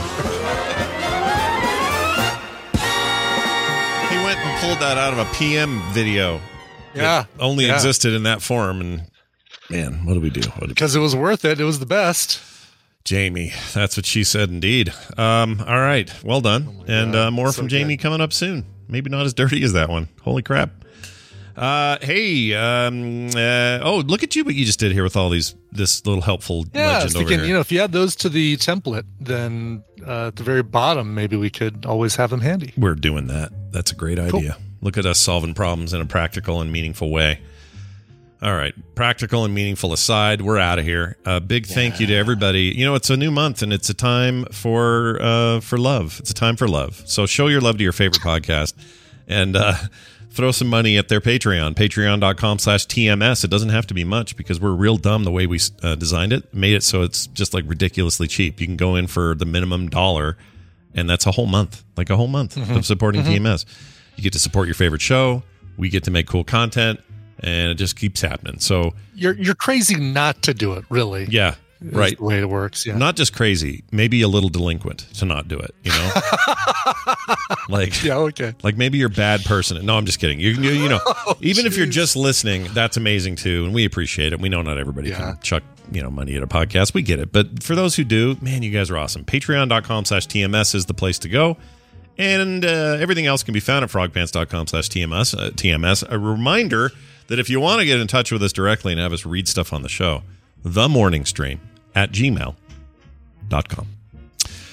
He went and pulled that out of a PM video. Yeah. It only existed in that form. And man, what do we do? Because it was worth it. It was the best. Jamie, that's what she said indeed. All right. Well done. And more from Jamie coming up soon. Maybe not as dirty as that one. Holy crap. Hey, look at you, what you just did here with all this little helpful legend over here. If you add those to the template, then at the very bottom, maybe we could always have them handy. We're doing that. That's a great idea. Look at us solving problems in a practical and meaningful way. All right. Practical and meaningful aside, we're out of here. A big thank you to everybody. It's a new month and it's a time for love. It's a time for love. So show your love to your favorite podcast and, throw some money at their Patreon, patreon.com/TMS. It doesn't have to be much because we're real dumb the way we designed it. Made it so it's just like ridiculously cheap. You can go in for the minimum $1, and that's a whole month, of supporting TMS. You get to support your favorite show. We get to make cool content, and it just keeps happening. So you're crazy not to do it, really. Yeah. Right. The way it works. Yeah. Not just crazy, maybe a little delinquent to not do it, Like, yeah, okay. Like maybe you're a bad person. No, I'm just kidding. Even if you're just listening, that's amazing too. And we appreciate it. We know not everybody can chuck, money at a podcast. We get it. But for those who do, man, you guys are awesome. Patreon.com/TMS is the place to go. And everything else can be found at frogpants.com/TMS. A reminder that if you want to get in touch with us directly and have us read stuff on the show, themorningstream@gmail.com.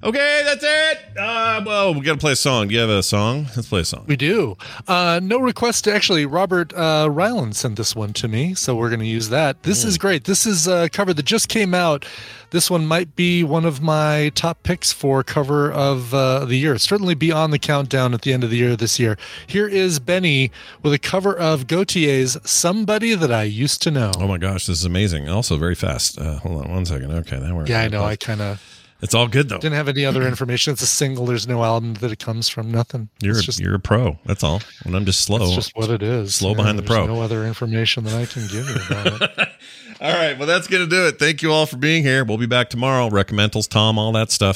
Okay, that's it. Well, we got to play a song. Do you have a song? Let's play a song. We do. No request. Actually, Robert Ryland sent this one to me, so we're going to use that. This is great. This is a cover that just came out. This one might be one of my top picks for cover of the year. Certainly be on the countdown at the end of the year this year. Here is Benny with a cover of Gautier's Somebody That I Used to Know. Oh my gosh, this is amazing. Also very fast. Hold on one second. Okay, that works. Yeah, I know. I kind of... It's all good though. Didn't have any other information. It's a single. There's no album that it comes from. Nothing. You're a pro. That's all. And I'm just slow. It's just what it is. Slow behind the pro. No other information that I can give you about it. All right. Well, that's going to do it. Thank you all for being here. We'll be back tomorrow. Recommendals, Tom, all that stuff.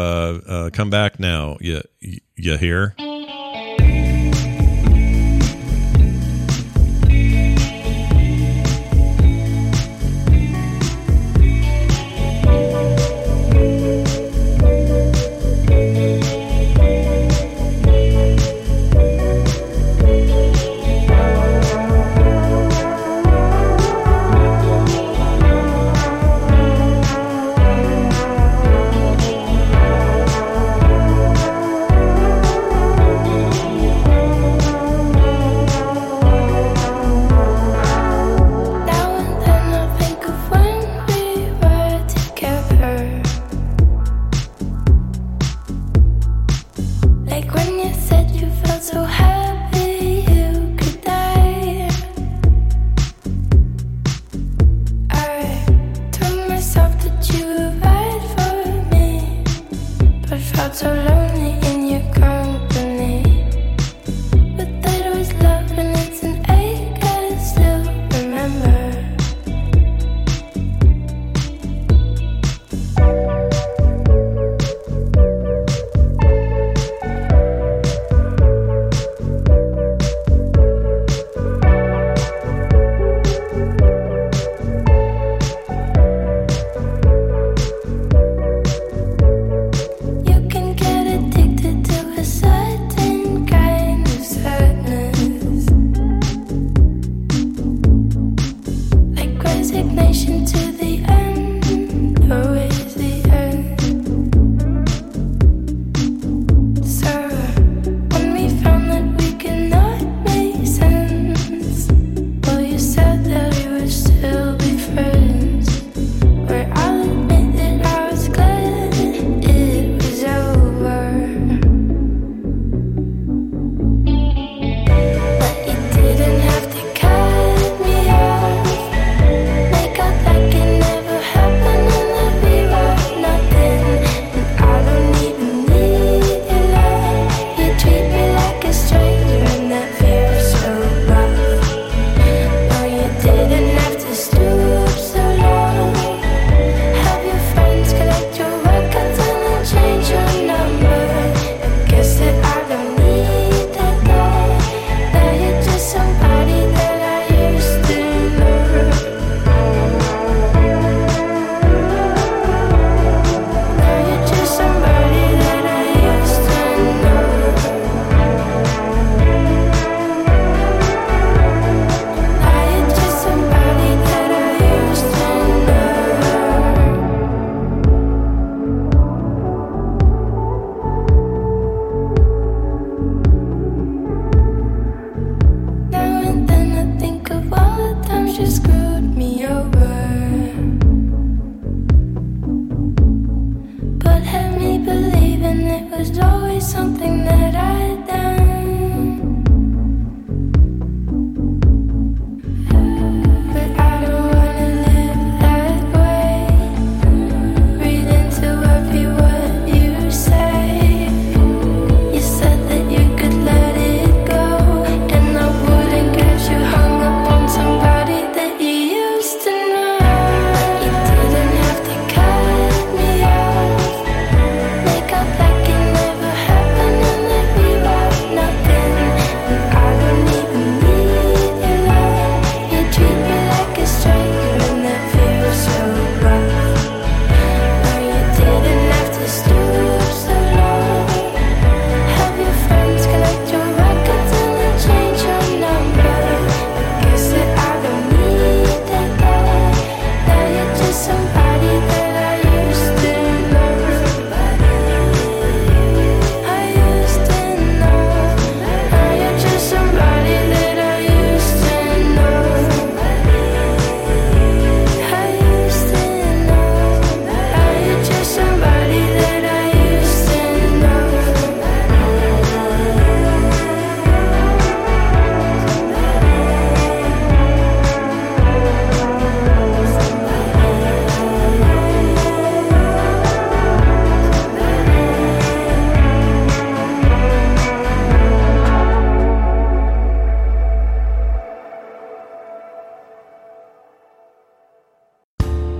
So come back now. You hear? We were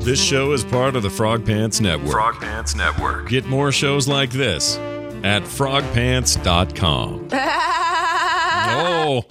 This show is part of the Frog Pants Network. Frog Pants Network. Get more shows like this at frogpants.com. Oh.